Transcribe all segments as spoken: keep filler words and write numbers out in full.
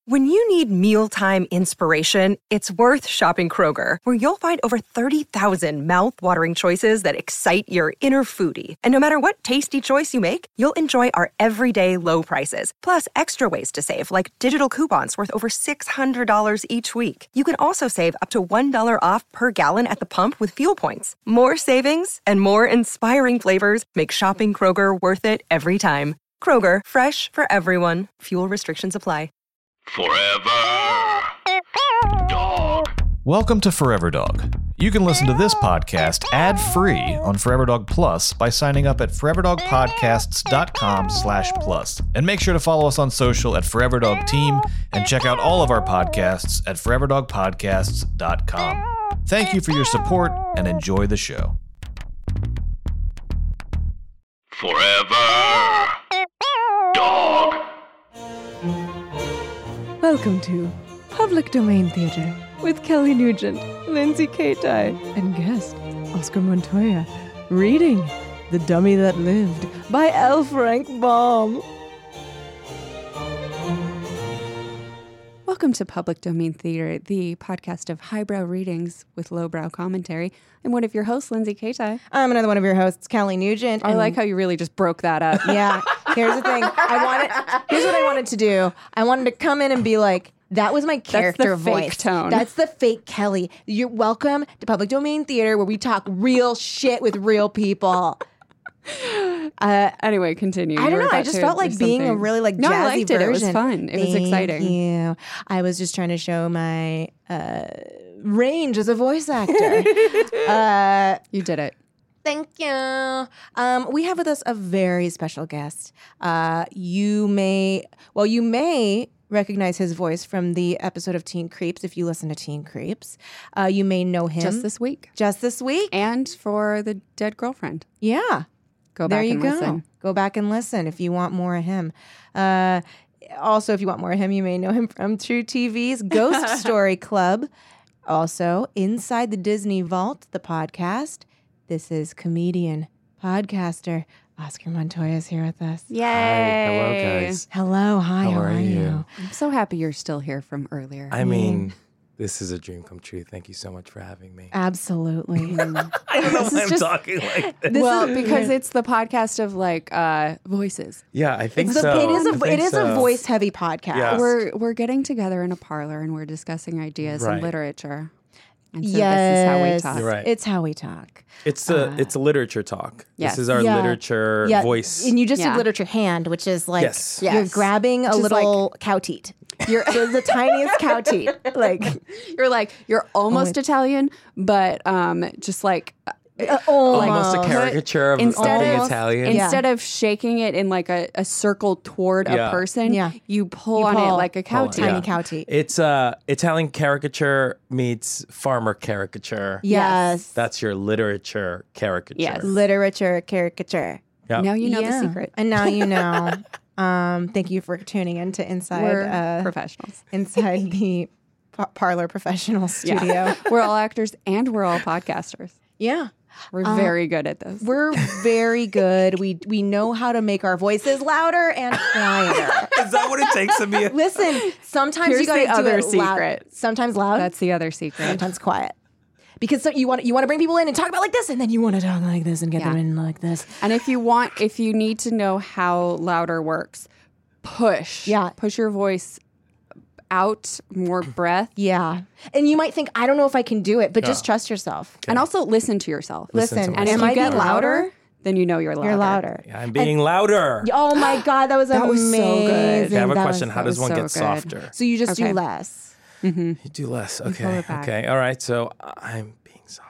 When you need mealtime inspiration, it's worth shopping Kroger, where you'll find over thirty thousand mouth-watering choices that excite your inner foodie. And no matter what tasty choice you make, you'll enjoy our everyday low prices, plus extra ways to save, like digital coupons worth over six hundred dollars each week. You can also save up to one dollar off per gallon at the pump with fuel points. More savings and more inspiring flavors make shopping Kroger worth it every time. Kroger, fresh for everyone. Fuel restrictions apply. Forever Dog. Welcome to Forever Dog. You can listen to this podcast ad-free on Forever Dog Plus by signing up at foreverdogpodcasts.com slash plus. And make sure to follow us on social at Forever Dog Team and check out all of our podcasts at forever dog podcasts dot com. Thank you for your support and enjoy the show. Forever Dog. Welcome to Public Domain Theater with Kelly Nugent, Lindsay Kaitai, and guest Oscar Montoya, reading The Dummy That Lived by L. Frank Baum. Welcome to Public Domain Theater, the podcast of highbrow readings with lowbrow commentary. I'm one of your hosts, Lindsay Kaitai. I'm another one of your hosts, Kelly Nugent. I like how you really just broke that up. Yeah. Here's the thing. I wanted. Here's what I wanted to do. I wanted to come in and be like, that was my character That's the voice. fake tone. That's the fake Kelly. You're welcome to Public Domain Theater, where we talk real shit with real people. Uh, anyway, continue. I You don't were know. I about just to felt do like being a something. really like No, jazzy I liked it. version. It was fun. It was Thank exciting. you. I was just trying to show my uh, range as a voice actor. uh, You did it. Thank you. Um, we have with us a very special guest. Uh, you may, well, you may recognize his voice from the episode of Teen Creeps if you listen to Teen Creeps. Uh, you may know him Just this week. Just this week. And for the dead girlfriend. Yeah. Go There back you and go. listen. Go back and listen if you want more of him. Uh, also, if you want more of him, you may know him from True T V's Ghost Story Club. Also, Inside the Disney Vault, the podcast. This is comedian, podcaster, Oscar Montoya is here with us. Yay. Hi, hello guys. Hello, hi, how, How are, are you? you? I'm so happy you're still here from earlier. I mean, this is a dream come true. Thank you so much for having me. Absolutely. I don't know why I'm just- talking like this. well, because it's the podcast of like uh, voices. Yeah, I think It's so. a, it is I a think it is so. a voice heavy podcast. Yeah. We're we're getting together in a parlor and we're discussing ideas and Right. literature. And so yes, this is how we talk. You're right. It's how we talk. It's a it's a literature talk. yes. This is our Yeah. literature Yeah, voice. and you just Yeah. did literature hand, which is like Yes. you're Yes. grabbing a Which is little cow teat. You're so the tiniest cow teat. Like You're like you're almost Italian, but um, just like uh, almost. Almost a put- caricature of, of instead being of Italian. Yeah. instead of shaking it in like a, a circle toward Yeah. a person, Yeah. you pull You on it pull- like a cow pull on it, teat. tiny yeah. cow teat. It's uh, Italian caricature meets farmer caricature. Yes. That's your literature caricature. Yes. Literature caricature. Yep. Now you know Yeah. the secret. And now you know. um, thank you for tuning in to Inside We're uh, professionals. Inside the pa- Parlor Professional Studio. Yeah. We're all actors and we're all podcasters. Yeah. We're Uh, very good at this. We're very good. We we know how to make our voices louder and quieter. Is that what it takes to be a Listen, sometimes Here's you gotta the do other it loud. secret. Sometimes loud, That's the other secret. sometimes quiet. Because so you want you want to bring people in and talk about like this, and then you want to talk like this and get Yeah. them in like this. And if you want, if you need to know how louder works, push. Yeah. Push your voice out, more breath. Yeah, and you might think I don't know if I can do it, but just trust yourself. And also listen to yourself. Listen Listen, to And if am you I get being louder, then you know you're louder. You're louder. Yeah, I'm being louder. Oh my God, that was That was so amazing. good. Okay, I have a That question. was- How that does was one so get good. softer? So you just Okay. do less. You do less. pull Okay. it back. Okay. All right. So I'm being softer.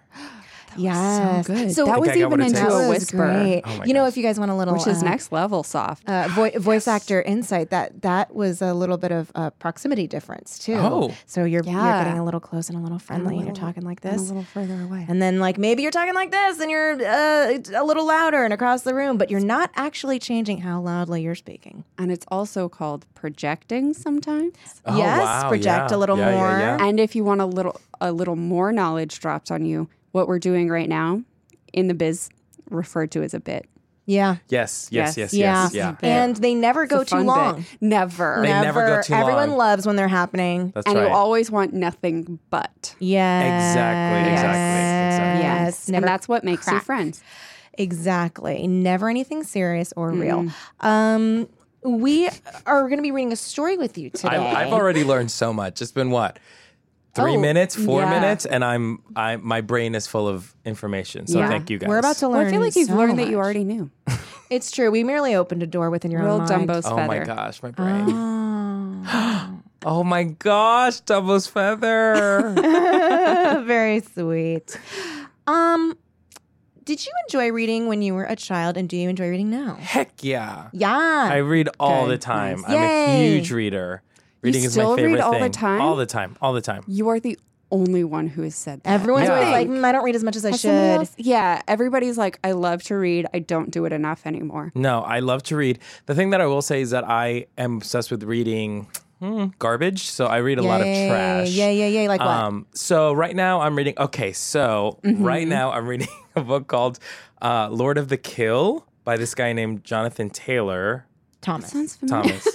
Yes, So good. So that was think I got even what it into takes. a that was whisper, great. Oh my you know, gosh. if you guys want a little, which is uh, next level soft. uh, vo- voice actor insight, that that was a little bit of uh, proximity difference too. Oh. So you're Yeah. you're getting a little close and a little friendly, and, little- you're talking like and a this. little further away. And then, like, maybe you're talking like this and you're uh, a little louder and across the room, but you're not actually changing how loudly you're speaking. And it's also called projecting sometimes. Oh, yes, wow, project yeah. a little Yeah, yeah, more. yeah. And if you want a little a little more knowledge dropped on you, what we're doing right now in the biz referred to as a bit. Yeah. Yes, yes, Yes. yes, Yeah. yes, yeah. And they never go It's a too fun long. bit. Never. They never go too long. Everyone loves when they're happening. That's and right. you always want nothing but. Yes. Exactly, exactly, exactly. Yes. And Never that's what makes you crack. friends. Exactly. Never anything serious or real. Um, we are going to be reading a story with you today. I've, I've already learned so much. It's been what? Three Oh, minutes, four yeah. minutes, and I'm I my brain is full of information. So Yeah. thank you guys. We're about to learn. Well, I feel like you've so learned that you much. already knew. It's true. We merely opened a door within your Real own mind. Dumbo's Oh feather. my gosh, my brain. Oh. Oh my gosh, Dumbo's feather. Very sweet. Um, did you enjoy reading when you were a child, and do you enjoy reading now? Heck yeah. Yeah. I read all Good, the time. nice. I'm a Yay. huge reader. Reading is still my read favorite all the thing. time? All the time. All the time. You are the only one who has said that. Everyone's Yeah. always I like, think. mm, I don't read as much as I Has somebody should. else- Yeah, everybody's like, I love to read. I don't do it enough anymore. No, I love to read. The thing that I will say is that I am obsessed with reading hmm, garbage. So I read a lot of Yay. trash. Yeah, yeah, yeah. Like what? Um, so right now I'm reading. Okay, so Mm-hmm. right now I'm reading a book called uh, Lord of the Kill by this guy named Jonathan Taylor Thomas. Sounds familiar. Thomas,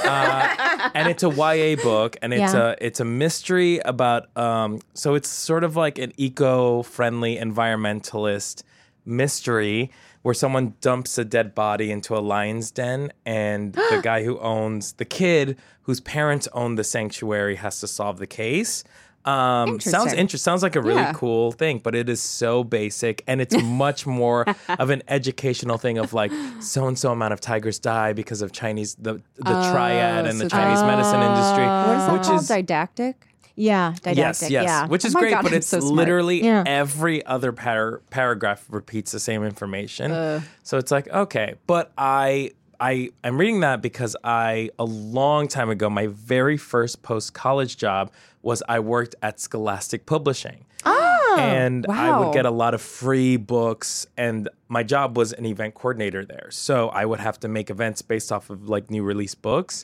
uh, and it's a Y A book, and it's Yeah. a it's a mystery about. Um, so it's sort of like an eco-friendly environmentalist mystery where someone dumps a dead body into a lion's den, and the guy who owns the kid whose parents own the sanctuary has to solve the case. Um, sounds Interesting. interesting. Sounds like a really Yeah. cool thing, but it is so basic, and it's much more of an educational thing of like so and so amount of tigers die because of Chinese the the triad and the so Chinese medicine industry, What is that which called? is Didactic? Yeah, didactic. yes, yes, Yeah. which is Oh my great, God, but I'm it's so smart. literally Yeah. every other par- paragraph repeats the same information. So it's like okay, but I. I am reading that because I, a long time ago, my very first post college job was I worked at Scholastic Publishing. Oh, and I would wow. get a lot of free books, and my job was an event coordinator there. So I would have to make events based off of like new release books.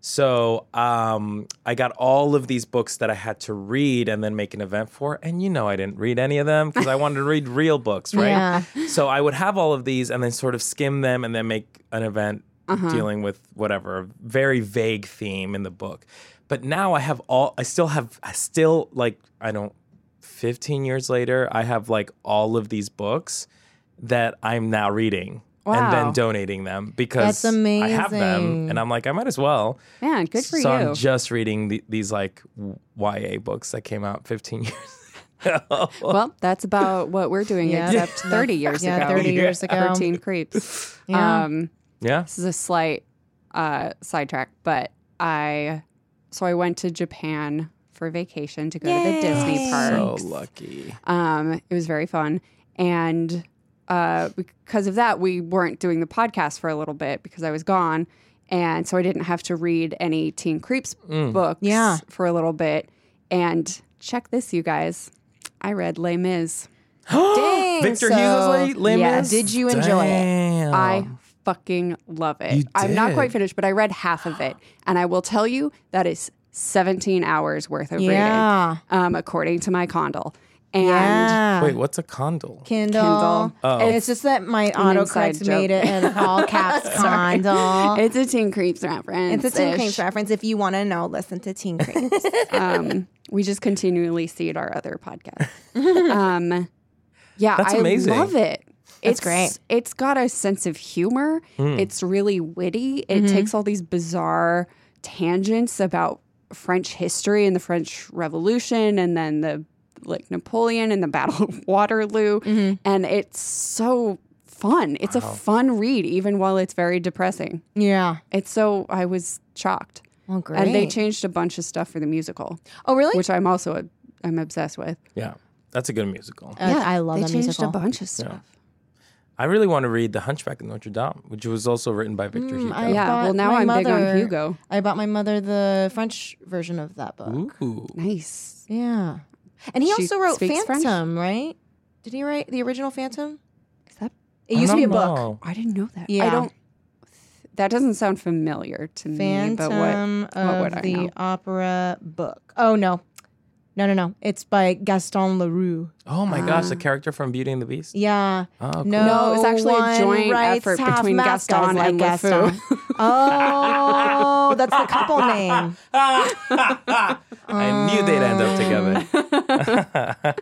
So um, I got all of these books that I had to read and then make an event for. And you know, I didn't read any of them because I wanted to read real books, right? Yeah. So I would have all of these and then sort of skim them and then make an event dealing with whatever, a very vague theme in the book. But now I have all, I still have, I still like, I don't, fifteen years later, I have like all of these books that I'm now reading. And then Wow. donating them because That's I have them, amazing. and I'm like, I might as well. Man, good for so you. I'm just reading the, these like Y A books that came out fifteen years ago. Well, that's about what we're doing, Yeah. except thirty years Yeah, ago. thirty years ago. For Teen Creeps. Yeah. Um, yeah. this is a slight uh, sidetrack, but I, so I went to Japan for vacation to go to the Disney parks. So lucky. Um, it was very fun. And uh, because of that, we weren't doing the podcast for a little bit because I was gone. And so I didn't have to read any Teen Creeps books Yeah. for a little bit. And check this, you guys. I read Les Mis. Dang. Victor so, Hugo's Les Les yes. Mis? Did you enjoy it? Damn. I fucking love it. You I'm not did. quite finished, but I read half of it. And I will tell you that is seventeen hours worth of Yeah. reading, um, according to my Kindle. And Yeah. Wait, what's a condol? Kindle. Kindle. Oh. And it's just that my An inside autocorrect made joke. it in all caps Kindle. it's a Teen Creeps reference. It's a Teen Creeps reference. If you want to know, listen to Teen Creeps. Um, we just continually seed our other podcasts. um, yeah, That's I amazing. love it. That's it's great. It's got a sense of humor. It's really witty. It Mm-hmm. takes all these bizarre tangents about French history and the French Revolution, and then the like Napoleon and the Battle of Waterloo, Mm-hmm. and it's so fun. It's a fun read, even while it's very depressing. yeah. It's so I was shocked. Well, great. And they changed a bunch of stuff for the musical, oh, really? which I'm also a, I'm obsessed with. Yeah, that's a good musical. Uh, I love they that changed musical. a bunch of stuff. I really want to read The Hunchback of Notre Dame, which was also written by Victor Hugo. Mm, I Yeah, bought well, now my I'm big on mother- Hugo. I bought my mother the French version of that book. Ooh. Nice. Yeah. And he She also wrote speaks French? Phantom, right? Did he write the original Phantom? Is that? It used to be a I don't book. know. I didn't know that. Yeah. I don't. That doesn't sound familiar to me. Phantom But what? of what would I the know? Opera book. Oh, no. No, no, no. It's by Gaston Leroux. Oh my gosh, the character from Beauty and the Beast. Yeah. Oh, cool. No, No, it's actually a one joint writes effort half between math guys Gaston like and Gaston. LeFou. Oh, that's the couple name. I knew they'd end up together.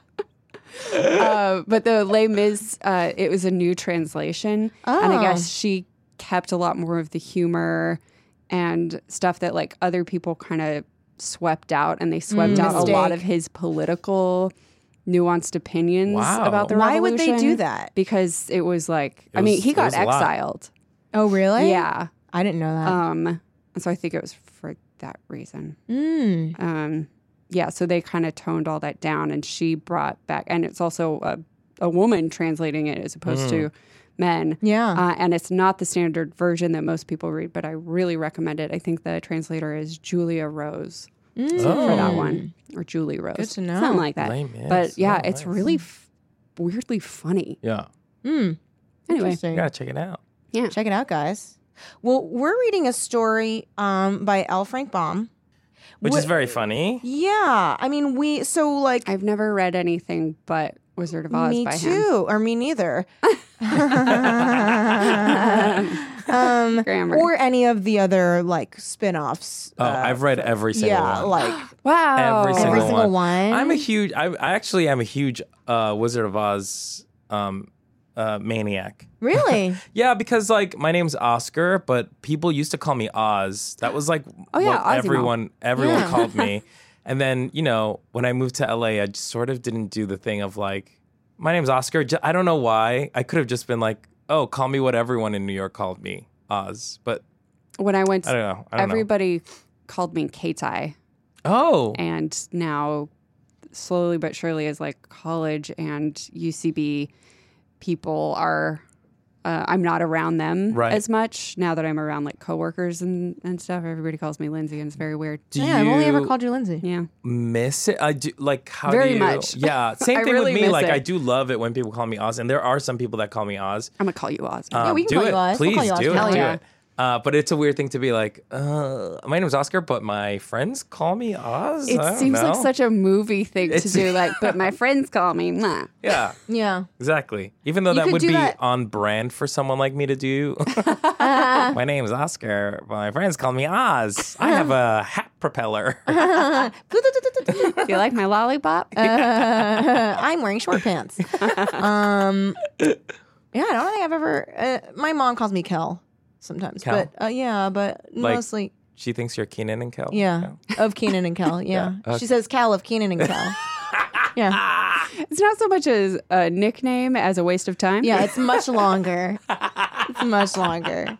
Uh, but the Les Mis, uh, it was a new translation, and I Oh. guess she kept a lot more of the humor and stuff that like other people kind of swept out, and they swept out a lot Mistake. of his political nuanced opinions Wow. about the Why revolution. would they do that? Because it was like, It I mean, was- he it got was a lot. exiled. Oh, really? Yeah. I didn't know that. Um, and so I think it was for that reason. Mm. Um, yeah, so they kind of toned all that down, and she brought back, and it's also a, a woman translating it as opposed to men. Yeah. Uh, and it's not the standard version that most people read, but I really recommend it. I think the translator is Julia Rose for that one, or Julie Rose. Good to know. Something like that. Les Mis. But yeah, Oh, it's nice. really f- weirdly funny. Yeah. Mm. Anyway, Interesting. You gotta check it out. yeah. Check it out, guys. Well, we're reading a story um, by L. Frank Baum. Which Wh- is very funny. Yeah. I mean, we, so like, I've never read anything but Wizard of Oz me by too, or me neither. him. Grammar. Or any of the other like spin-offs. Oh, uh, I've read every single yeah, one. like wow. Every single, every single one. one. I'm a huge. I, I actually am a huge uh, Wizard of Oz um, uh, maniac. Really? Yeah, because like my name's Oscar, but people used to call me Oz. That was like Oh, yeah, what Ozzy everyone everyone Yeah. called me. And then you know when I moved to L A, I just sort of didn't do the thing of like my name's Oscar. Ju- I don't know why. I could have just been like, oh, call me what everyone in New York called me, Oz. But When I went, I don't know. I don't everybody called me Keitai. know. Oh, And now, slowly but surely, as like college and U C B people are, uh, I'm not around them Right. as much now that I'm around like coworkers and, and stuff. Everybody calls me Lindsay, and it's very weird. do yeah, you I've only ever called you Lindsay. Yeah. miss it? I do. Like how Very do you? much. Yeah, same I thing really with me. miss Like it. I do love it when people call me Oz, and there are some people that call me Oz. I'm going to call you Oz. Um, we can do call it. you Oz. We'll Please call you Oz. do it. Hell do yeah. it. Uh, but it's a weird thing to be like, uh, my name's Oscar, but my friends call me Oz. I it don't seems like know. such a movie thing It's- to do. Like, but my friends call me. Nah. Yeah, Yeah. exactly. Even though You that could would do be that- on brand for someone like me to do. My name's Oscar, but my friends call me Oz. I have a hat propeller. Do you like my lollipop? Uh, I'm wearing short pants. um, yeah, I don't think I've ever. Uh, my mom calls me Kel sometimes, Kel? but uh, yeah, but Like- mostly She thinks you're Keenan and Kel. yeah, of Keenan and Kel. Yeah, Yeah, she says Kel of Keenan and Kel. yeah, It's not so much as a nickname as a waste of time. yeah, it's much longer. It's much longer.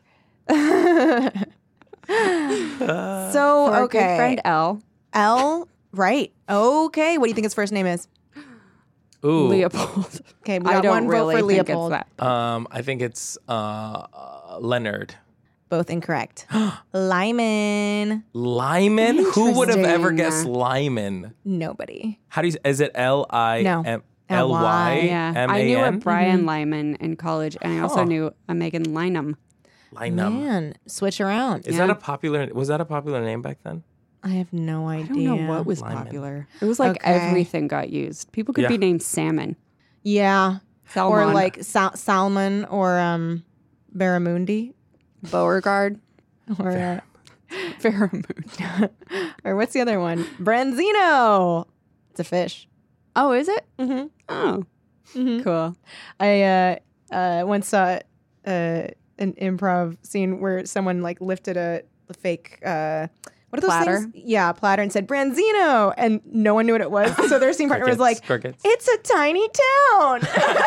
so For our okay, good friend L. L. Right. Okay. What do you think his first name is? Ooh. Leopold. Okay, we I got don't one really vote for think Leopold. it's that. Um, I think it's uh, uh, Leonard. Both incorrect. Lyman. Lyman? Who would have ever Interesting. guessed Lyman? Nobody. How do you? Is it L I No. M L L Y. Y Yeah, M I knew A a N? Brian Lyman in college, and I also Huh. knew a Megan Lynam. Lynam. Man, switch around. Is Yeah. that a popular? Was that a popular name back then? I have no I idea. don't know what was Lyman. popular. It was like Okay. everything got used. People could Yeah. be named Salmon. Yeah. Salmon. Or like Sal- Salmon or um, Barramundi. Beauregard. Or, uh, Pheromone. or what's the other one? Branzino. It's a fish. Oh, is it? Mm-hmm. Oh, Mhm. cool. I uh, uh, once saw uh, an improv scene where someone like lifted a, a fake uh, what are those Platter? things? Yeah, platter, and said Branzino, and no one knew what it was. So their scene partner was like, Crickets. "It's a tiny town."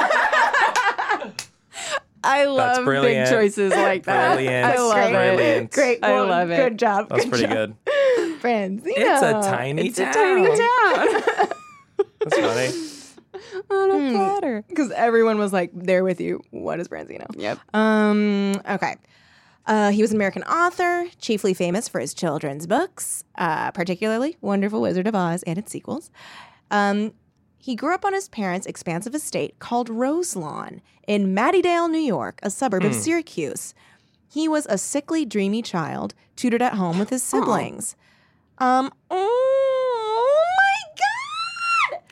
I love brilliant. big choices like that. Brilliant. I love Great. it. Brilliant. Great. I Well, love it. Good job. That's good pretty job. good. Branzino. It's a tiny It's town. a tiny town That's funny. on a Hmm. platter. Because everyone was like there with you. What is Branzino? Yep. Um. Okay. Uh, he was an American author, chiefly famous for his children's books, uh, particularly Wonderful Wizard of Oz and its sequels. Um, he grew up on his parents' expansive estate called Roselawn in Mattydale, New York, a suburb of Syracuse. He was a sickly, dreamy child, tutored at home with his siblings. Um. Oh my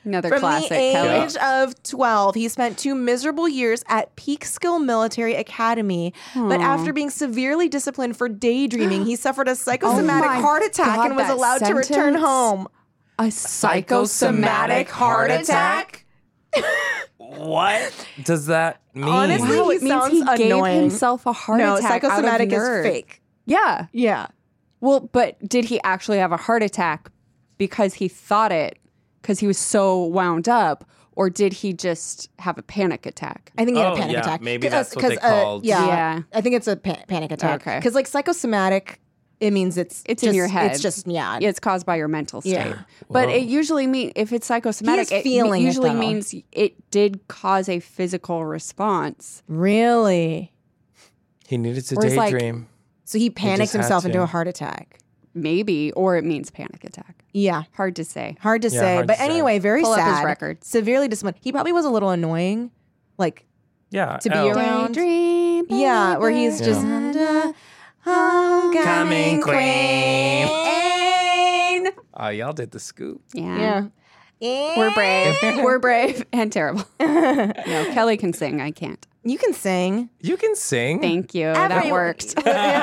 Another From classic, the Kelly. age of twelve, he spent two miserable years at Peekskill Military Academy. But after being severely disciplined for daydreaming, he suffered a psychosomatic Oh my heart attack God, and was that allowed to return sentence. home. A psychosomatic heart attack? What does that mean? Honestly, Wow, he it means sounds he gave annoying. himself a heart no, attack. psychosomatic out of is nerve. fake. Yeah. Yeah. Well, but did he actually have a heart attack because he thought it, because he was so wound up, or did he just have a panic attack? I think he had Oh, a panic yeah, attack. maybe 'Cause- that's what they 'cause, uh, called- yeah, Yeah. I think it's a pa- panic attack. Okay. Because like psychosomatic, it means it's It's just, in your head. It's just yeah. It's caused by your mental state. Yeah. But Whoa. it usually means, if it's psychosomatic, He is it feeling it, usually though. means it did cause a physical response. Really. He needed to Or it's like- daydream. So he panicked just had himself to. into a heart attack. Maybe, or it means panic attack. Yeah. Hard to say. Hard to Yeah, say. hard but to say. anyway, very Pull up sad. his records. Severely disciplined. He probably was a little annoying. Like, Yeah. to be oh. around. Daydream, yeah, where he's baby. just uh, homecoming queen. Oh, y'all did the scoop. Yeah. Yeah. We're brave. We're brave and terrible. No, Kelly can sing. I can't. You can sing. You can sing. Thank you. That Every- worked.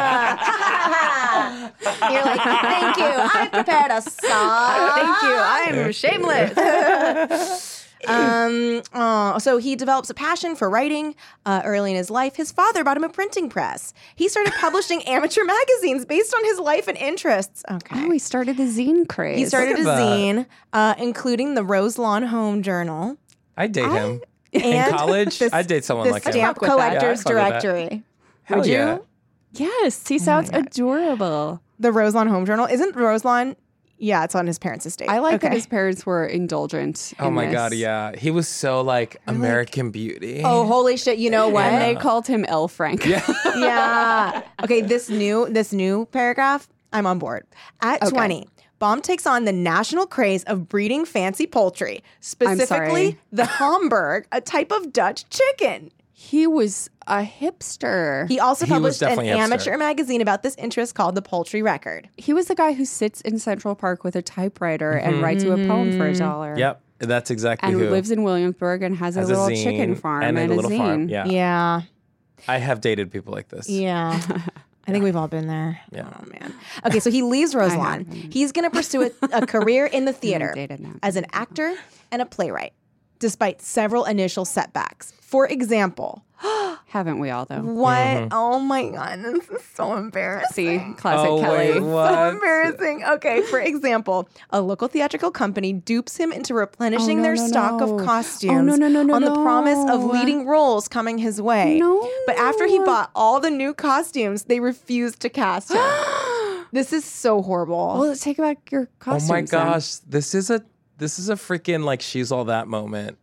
Yeah. You're like, thank you. I prepared a song. Thank you. I'm shameless. Um, oh, so he develops a passion for writing uh, early in his life. His father bought him a printing press. He started publishing amateur magazines based on his life and interests. Okay. Oh, he started the zine craze. He started a Look at that. zine, uh, including the Rose Lawn Home Journal I'd date him. and In college, the, I'd date someone the like him. Stamp with that. Collectors Yeah, I'd fuck with that. Directory. Hell Would you? yeah. Yes, he sounds adorable. The Rose Lawn Home Journal. Isn't Rose Lawn? Yeah, it's on his parents' estate. I like that Okay. his parents were indulgent. Oh in my this. god, yeah. He was so like American Beauty. Oh, holy shit. You know what? And they called him L. Frank. Yeah. yeah. Okay, this new this new paragraph, I'm on board. At Okay. twenty, Baum takes on the national craze of breeding fancy poultry, specifically sorry. the Hamburg, a type of Dutch chicken. He was a hipster. He also He was published an definitely a hipster. amateur magazine about this interest called The Poultry Record. He was the guy who sits in Central Park with a typewriter and writes you a poem for a dollar. Yep, that's exactly And who. lives in Williamsburg and has, Has a a little zine chicken farm and and, a little zine. farm. Yeah. Yeah. I have dated people like this. Yeah. I think we've all been there. Yeah. Oh, man. Okay, so he leaves Roselawn. haven't. He's going to pursue a, a career in the theater dated that. as an actor and a playwright, despite several initial setbacks. For example, Haven't we all, though? what? Oh my God, this is so embarrassing. See, classic Oh, Kelly. wait, So what? embarrassing. Okay, for example, a local theatrical company dupes him into replenishing Oh, no, their no, stock no. of Oh, costumes no, no, no, no, on the promise of no. leading roles coming his way. No. But after he bought all the new costumes, they refused to cast him. This is so horrible. Well, let's take back your Oh costumes. my then. gosh, this is a this is a freaking like she's all that moment.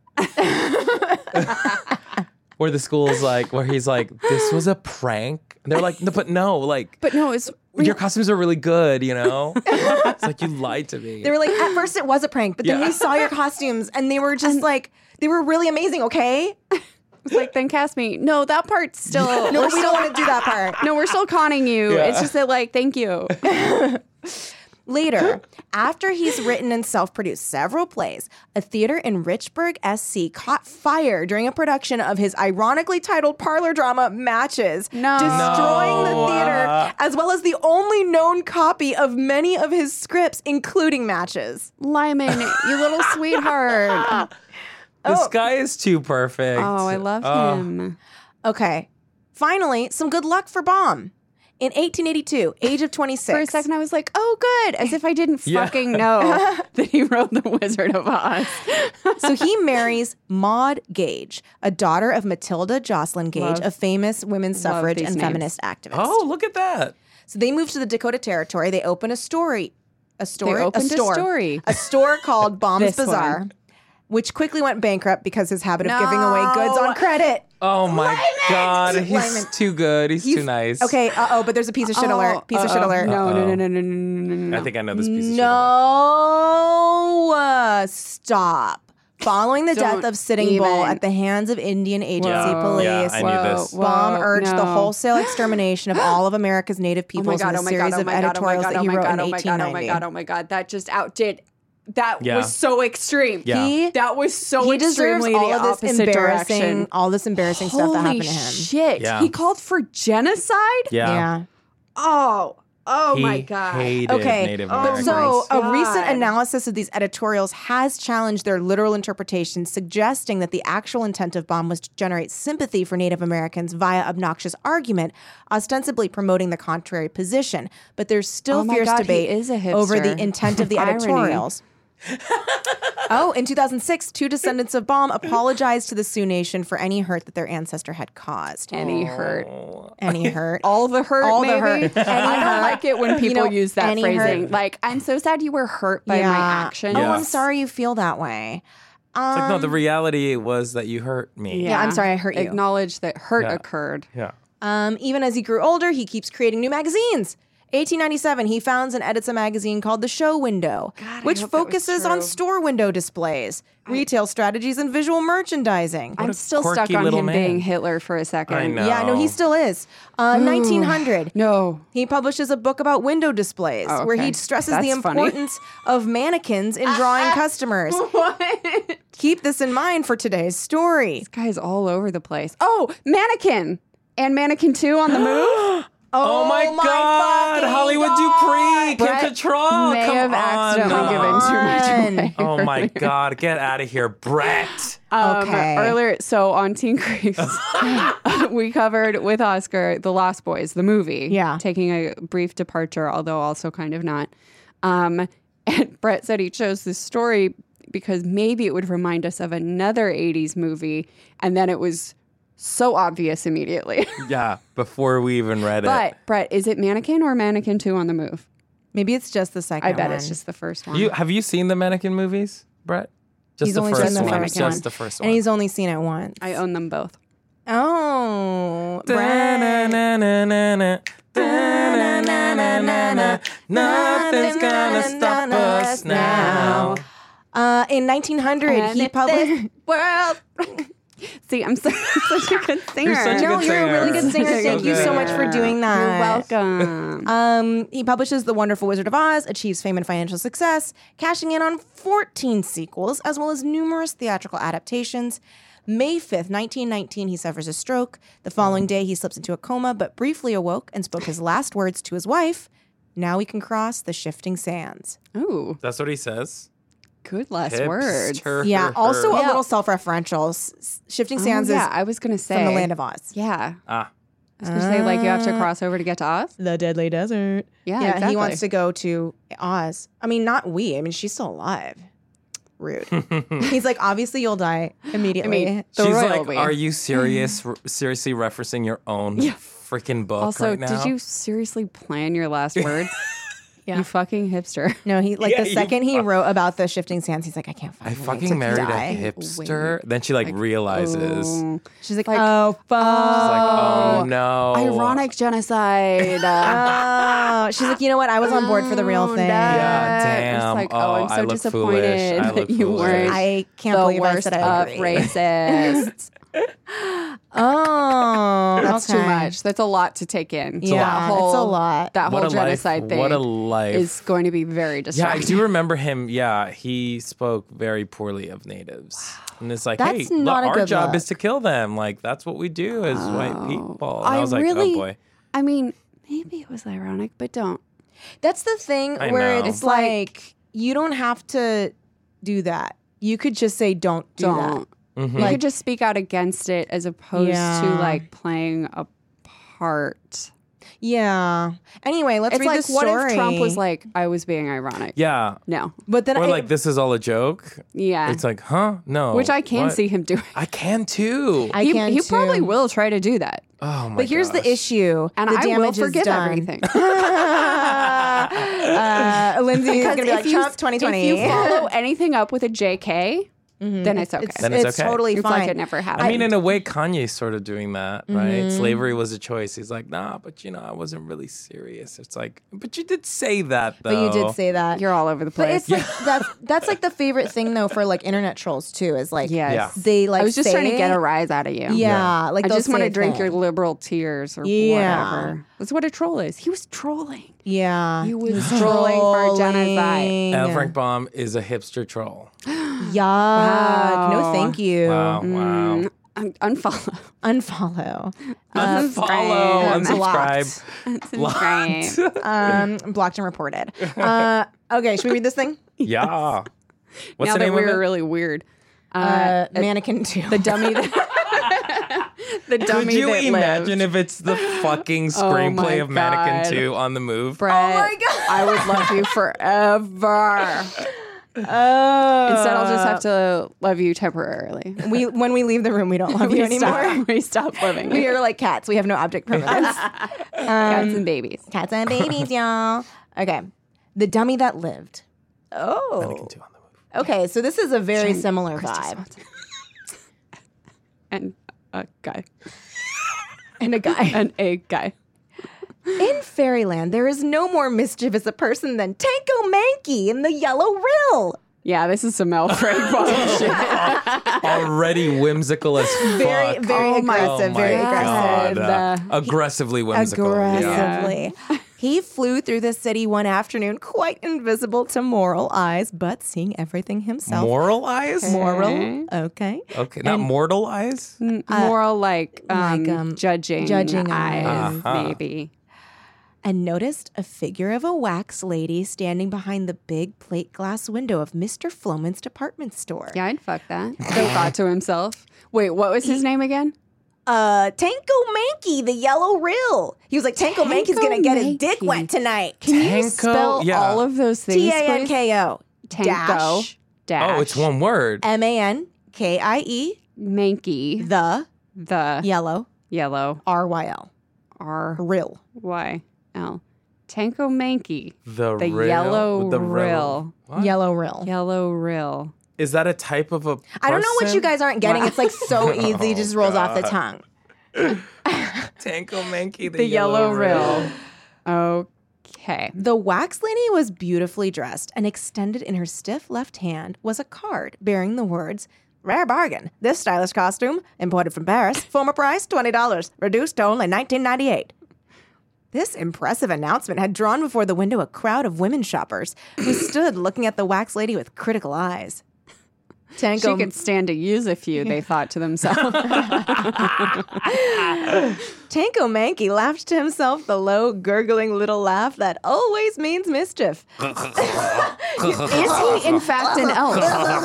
Where the school is like, where he's like, this was a prank. And they're like, no, but no, like, But no, it's your costumes are really good, you know? It's like, you lied to me. They were like, at first it was a prank, but then Yeah. we saw your costumes and they were just like, they were really amazing, okay? it's like, then cast me. No, that part's still. No, we don't want to do that part. No, we're still conning you. Yeah. It's just that, like, thank you. Later, after he's written and self-produced several plays, a theater in Richburg, S C caught fire during a production of his ironically titled parlor drama Matches, No. destroying the No. theater as well as the only known copy of many of his scripts, including Matches. Lyman, you little sweetheart. This guy is too perfect. Oh, I love Oh. him. Okay, finally, some good luck for Baum. In eighteen eighty-two, age of twenty-six. For a second, I was like, oh, good. As if I didn't Yeah. fucking know that he wrote The Wizard of Oz. So he marries Maud Gage, a daughter of Matilda Jocelyn Gage, Love- a famous women's love suffrage these and names. feminist activist. Oh, look at that. So they moved to the Dakota Territory. They opened a story, a store, opened a a store, story. a store called Baum's This Bazaar, one. which quickly went bankrupt because his habit of No. giving away goods on credit. Oh my God. He's Lyman. too good. He's, too nice. Okay, uh oh, but there's a piece of shit alert. Piece of shit uh-oh. alert. No, no, Uh-oh. no, no, no, no, no, no, no. I think I know this piece of shit. No, uh, stop. Following the death Don't of Sitting Bull even. at the hands of Indian agency Yeah, police, yeah, I knew this. Baum Whoa, urged the no. wholesale extermination of all of America's native Oh my peoples God, in a oh my series God, oh of my God, oh my editorials God, that oh he my wrote God, in oh my eighteen God, ninety. oh my God, oh my God. That just outdid that Yeah. was so extreme. Yeah. He That was so he deserves extremely all the of this opposite embarrassing, direction. all this embarrassing stuff that Holy happened to him. shit. Yeah. He called for genocide? Yeah. Yeah. Oh. Oh He my God. hated Okay, Native but Americans. so a God. recent analysis of these editorials has challenged their literal interpretation, suggesting that the actual intent of Baum was to generate sympathy for Native Americans via obnoxious argument, ostensibly promoting the contrary position. But there's still Oh my fierce God, he debate is a over the hipster. intent of the Irony. editorials. Oh, in two thousand six, two descendants of Baum apologized to the Sioux Nation for any hurt that their ancestor had caused. Any hurt. Any hurt. All the hurt, All the maybe. hurt. Any I don't hurt. like it when You people know, use that any phrasing. hurt. Like, I'm so sad you were hurt by my action. Oh, Yeah. I'm sorry you feel that way. Um, It's like, no, the reality was that you hurt me. Yeah, I'm sorry I hurt you. Acknowledge that hurt Yeah. occurred. Yeah. Um, even as he grew older, he keeps creating new magazines. eighteen ninety-seven, he founds and edits a magazine called The Show Window, I which hope that was focuses on true. store window displays, retail strategies, and visual merchandising. I'm a still stuck quirky on little him man. being Hitler for a second. I know. Yeah, no, he still is. Uh, nineteen hundred. No. He publishes a book about window displays Oh, where he okay. stresses That's the funny. importance of mannequins in drawing customers. What? Keep this in mind for today's story. Guy's all over the place. Oh, Mannequin. And Mannequin two on the move. Oh, my, God. fucking Hollywood Dupree. Kim Brett Cattrall. may Come have on. accidentally given too much away. Oh, my God. Get out of here, Brett. Um, Okay. Earlier, so on Teen Creeps, we covered with Oscar The Lost Boys, the movie. Yeah. Taking a brief departure, although also kind of not. Um, and Brett said he chose this story because maybe it would remind us of another eighties movie. And then it was so obvious immediately. Yeah, before we even read it. But, Brett, is it Mannequin or Mannequin two on the move? Maybe it's just the second I bet one. it's just the first one. You have you seen the Mannequin movies, Brett? Just He's the only first seen the one. first Just one. the first one. And he's only seen it once. I own them both. Oh, Brett. Da-na-na-na-na-na. Da-na-na-na-na-na. Nothing's gonna stop us now. Uh, in nineteen hundred, And he if published. this world. See, I'm so, such a good singer. such a No, good you're a really good singer. singer. Thank you so much for doing that. You're welcome. Um, he publishes The Wonderful Wizard of Oz, achieves fame and financial success, cashing in on fourteen sequels, as well as numerous theatrical adaptations. May fifth, nineteen nineteen, he suffers a stroke. The following day, he slips into a coma, but briefly awoke and spoke his last words to his wife. Now we can cross the shifting sands. Ooh, That's what he says. good last words. Hipster. Yeah, also a Yeah. little self-referential. S- s- Shifting Oh, Sands yeah, is I was gonna say from the Land of Oz. Yeah, Ah. I was gonna say like you have to cross over to get to Oz. The Deadly Desert. Yeah, Yeah, exactly. he wants to go to Oz. I mean, not we. I mean, she's still alive. Rude. He's like, obviously you'll die immediately. I mean, the She's royal like, we. are you serious? r- seriously referencing your own freaking book Also, right now? did you seriously plan your last words? Yeah. You fucking hipster. no, he like Yeah, the you second he fuck- wrote about the shifting sands, he's like, I can't fucking I wait fucking to married die. a hipster. Then she like, realizes. Oh. She's like, Like, oh fuck. She's like, oh no. Ironic genocide. Oh, she's like, you know what? I was on board for the real thing. Yeah, It's damn. like, oh, oh, I'm I so look disappointed foolish. I that look you foolish. weren't I can't the believe I worst said I of agree. racists. Oh, That's too okay. much. That's a lot to take in. Yeah, that whole, it's a lot. That What whole a life. genocide thing What a life. is going to be very Yeah, I distracting. do remember him. Yeah, he spoke very poorly of natives. And it's like, That's hey, not look, a our good job look. is to kill them. Like, that's what we do as white people. And I, I was like, really- oh boy. I mean, maybe it was ironic, but don't. That's the thing I where know. it's like, you don't have to do that. You could just say don't do Don't. Mhm. You Like- could just speak out against it as opposed Yeah. to like playing a part. that. Yeah. Anyway, let's It's read like, the what story. if Trump was like, I was being ironic? Yeah. No. But then Or I, like, this is all a joke. Yeah. It's like, huh? No. Which I can What? see him doing. I can too. I he can he too. probably will try to do that. oh my But here's the gosh. issue. And the I will damage is forgive done. everything. uh, Lindsay is going to be Because like, if you- Trump twenty twenty. If you follow anything up with a J K, then it's okay. It's, Then it's it's okay. totally It's fine. like it never happened. I mean, in a way, Kanye's sort of doing that, right? Mm-hmm. Slavery was a choice. He's like, nah, but you know, I wasn't really serious. It's like, but you did say that, though. But you did say that. You're all over the But place. it's like that's that's like the favorite thing though for like internet trolls too is like Yes. Yeah. they like I was just say trying to get it. a rise out of you. Yeah, like I they'll just want say to a drink thing. your liberal tears or Yeah. whatever. That's what a troll is. He was trolling. Yeah. He was trolling for Jenna's eye. Al Frank Baum is a hipster troll. Yuck. Wow. No, thank you. Wow, wow. Mm, un- unfollow. Unfollow. Unfollow, Unsubscribe. unsubscribe. Subscribe. Um, blocked and reported. Uh, okay, should we read this thing? Yeah. What's now the that name we of were it? really weird. Uh, Uh, mannequin two. the dummy that the dummy Could you that imagine lived. if it's the fucking Oh my screenplay of Mannequin God. two on the move? Brett, Oh my God. I would love you forever. Oh. Instead, I'll just have to love you temporarily. We when we leave the room, we don't love you we anymore. stop, we stop living. We are like cats. We have no object permanence. Cats and babies. Cats and babies, y'all. Okay. The dummy that lived. Oh. Mannequin two on the move. Okay, so this is a very John similar Christy vibe. Swanson. And a guy. And a guy. And a guy. In Fairyland, there is no more mischievous a person than Tanko Mankey in the Yellow Rill. Yeah, this is some Al Frank Baum shit. Already whimsical as fuck. Very, very Oh my- aggressive, Oh my very God. aggressive. Uh, The- aggressively whimsical. Yeah. Aggressively. He flew through the city one afternoon, quite invisible to mortal eyes, but seeing everything himself. Moral eyes? Moral, okay. Okay, not mortal eyes? More like, um, like, um, judging, judging eyes, Uh-huh. maybe. And noticed a figure of a wax lady standing behind the big plate glass window of Mister Floman's department store. Yeah, I'd fuck that. So thought to himself. Wait, what was his name again? Uh, Tanko Mankey, the Yellow Rill. He was like, Tanko Mankey's gonna get his dick Mankey. wet tonight. Can you Tanko? spell Yeah. all of those things, T A N please? K O. Tanko. Dash. Dash. Oh, it's one word. M A N K I E. Mankey. The The Yellow. yellow. R Y L. R Rill. Y L. Tanko Mankey. The, The rill, yellow the rill. What? Yellow Rill. Yellow rill. Is that a type of a person? I don't know what you guys aren't getting. It's like so easy, it just rolls off the God. tongue. Tanko Mankey, the, The yellow rill. Okay. The wax lady was beautifully dressed, and extended in her stiff left hand was a card bearing the words, "Rare bargain. This stylish costume, imported from Paris, former price twenty dollars, reduced to only nineteen ninety-eight." This impressive announcement had drawn before the window a crowd of women shoppers who stood looking at the wax lady with critical eyes. Tanko She could stand to use a few, they thought to themselves. Tanko Mankey laughed to himself the low, gurgling little laugh that always means mischief. Is he, in fact, an elf?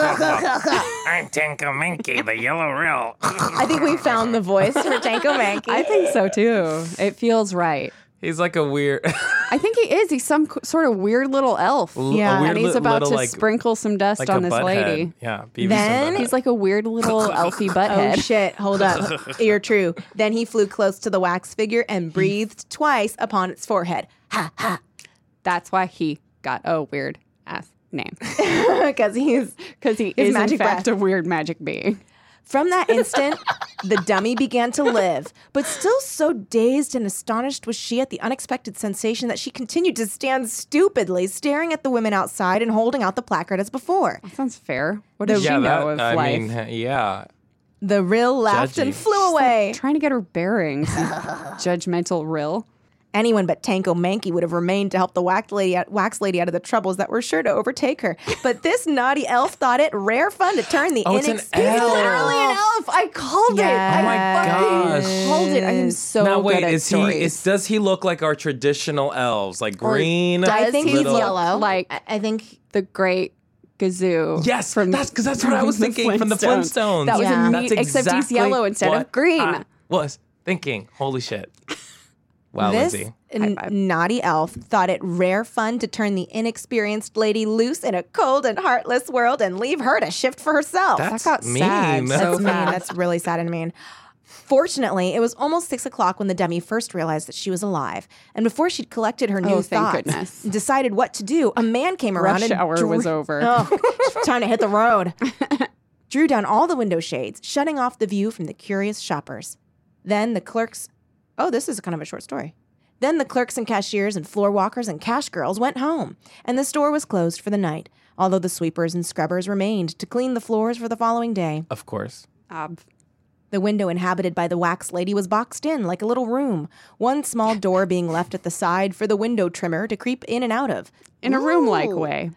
I'm Tanko Mankey, the yellow rill. I think we found the voice for Tanko Mankey. I think so, too. It feels right. He's like a weird, I think he is. He's some c- sort of weird little elf. Yeah, a weird And he's li- about little, to like, sprinkle some dust like on a this butthead. lady. Yeah, Beavis Then- and Butthead. He's like a weird little elfy Oh butthead. shit, hold up. You're true. Then he flew close to the wax figure and breathed twice upon its forehead. Ha ha. That's why he got a weird ass name. Because he's Because he His is, in magic fact, breath. a weird magic being. From that instant, the dummy began to live. But still so dazed and astonished was she at the unexpected sensation that she continued to stand stupidly, staring at the women outside and holding out the placard as before. That sounds fair. What does yeah, she that, know of I life? mean, yeah. The rill laughed and Judgy. flew away. Trying to get her bearings. you Judgmental rill. Anyone but Tanko Mankey would have remained to help the wax lady, out, wax lady out of the troubles that were sure to overtake her. But this naughty elf thought it rare fun to turn the Oh, it's an inexperienced. elf. Literally an elf. I called Yes. it. I Oh my fucking gosh. called it. I am so now wait, good at is stories. he? Is, does he look like our traditional elves, like green? I Does think he he's little- yellow. like- I, I think the great Gazoo. Yes, from that's because that's what I was the thinking from the Flintstones. That was Yeah. a That's neat, except he's exactly yellow instead what of green. I was thinking. Holy shit! Wow, this Lindsay. n- five. naughty elf thought it rare fun to turn the inexperienced lady loose in a cold and heartless world and leave her to shift for herself. That's got mean. sad. That's so mean. fast. That's really sad and mean. Fortunately, it was almost six o'clock when the dummy first realized that she was alive. And before she'd collected her new Oh, thank thoughts goodness. and decided what to do, a man came around Rush and hour drew- was over. Oh, time to hit the road. Drew down all the window shades, shutting off the view from the curious shoppers. Then the clerks... Oh, this is kind of a short story. Then the clerks and cashiers and floor walkers and cash girls went home, and the store was closed for the night, although the sweepers and scrubbers remained to clean the floors for the following day. Of course. Ob. The window inhabited by the wax lady was boxed in like a little room, one small door being left at the side for the window trimmer to creep in and out of. In a room-like way.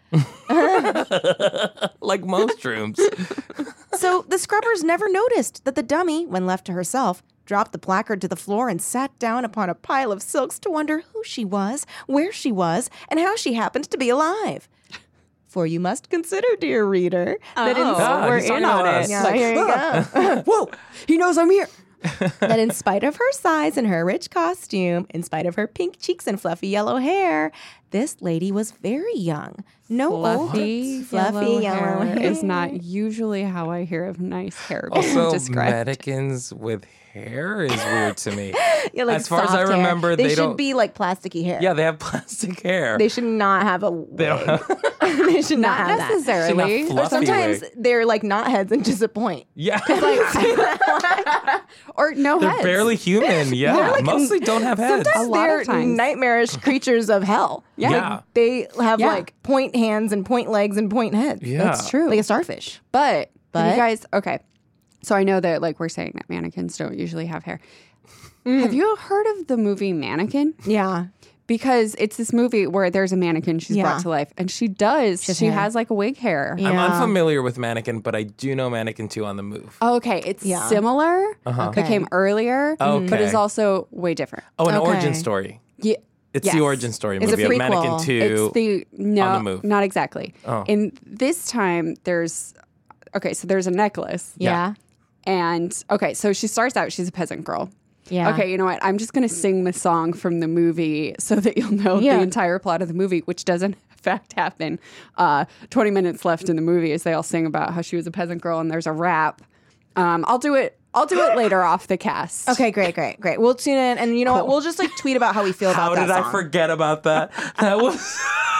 Like most rooms. So the scrubbers never noticed that the dummy, when left to herself, dropped the placard to the floor and sat down upon a pile of silks to wonder who she was, where she was, and how she happened to be alive. For you must consider, dear reader, that in, Oh. Ah, we're he's in talking on about it. us. Yeah, Like, here you go. Whoa, he knows I'm here. That in spite of her size and her rich costume, in spite of her pink cheeks and fluffy yellow hair, this lady was very young. No Fluffy, older. Fluffy yellow, yellow hair hair. is not usually how I hear of nice hair being Also, described. mannequins with hair is weird to me. Yeah, like as far as I soft hair. remember, they, they should don't- be like plasticky hair. Yeah, they have plastic hair. They should not have a wig. They don't have, they should not, Not have that. necessarily. Should Or not fluffy sometimes wig. they're like not heads and just a point. yeah, Or no they're heads. barely human. Yeah, mostly don't have heads. Sometimes A lot they're of times. nightmarish creatures of hell. Yeah. Like, Yeah. they have Yeah. like point hands and point legs and point heads. Yeah. That's true. Like a starfish. But, But? you guys, okay. So I know that like we're saying that mannequins don't usually have hair. Have you heard of the movie Mannequin? Yeah. Because it's this movie where there's a mannequin she's Yeah. brought to life, and she does. has She hair. has like a wig hair. Yeah. I'm unfamiliar with Mannequin, but I do know Mannequin two on the move. Okay, it's Yeah. similar. Uh-huh. That came earlier, but Okay. is also way different. Oh, an Okay. origin story. Yeah. It's Yes. the origin story It's a movie of Mannequin prequel. two. It's the no, on the move. not exactly. Oh. In this time, there's okay. So there's a necklace, Yeah. and okay. So she starts out. She's a peasant girl. Yeah. Okay, you know what? I'm just gonna sing the song from the movie so that you'll know Yeah. the entire plot of the movie, which doesn't in fact happen. Uh, Twenty minutes left in the movie as they all sing about how she was a peasant girl, and there's a rap. Um, I'll do it. I'll do it later off the cast. Okay, great, great, great. We'll tune in, and you know what? We'll just like tweet about how we feel How about did that I song. forget about that? That was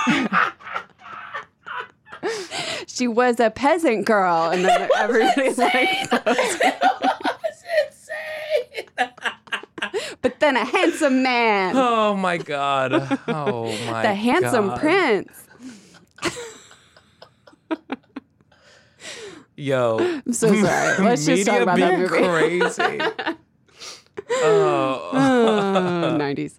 She was a peasant girl, and then everybody's like, but then a handsome man, oh my god. Oh my the handsome God. prince. Yo. I'm so sorry. Let's just talk Media about that being movie. crazy. oh. Uh, nineties.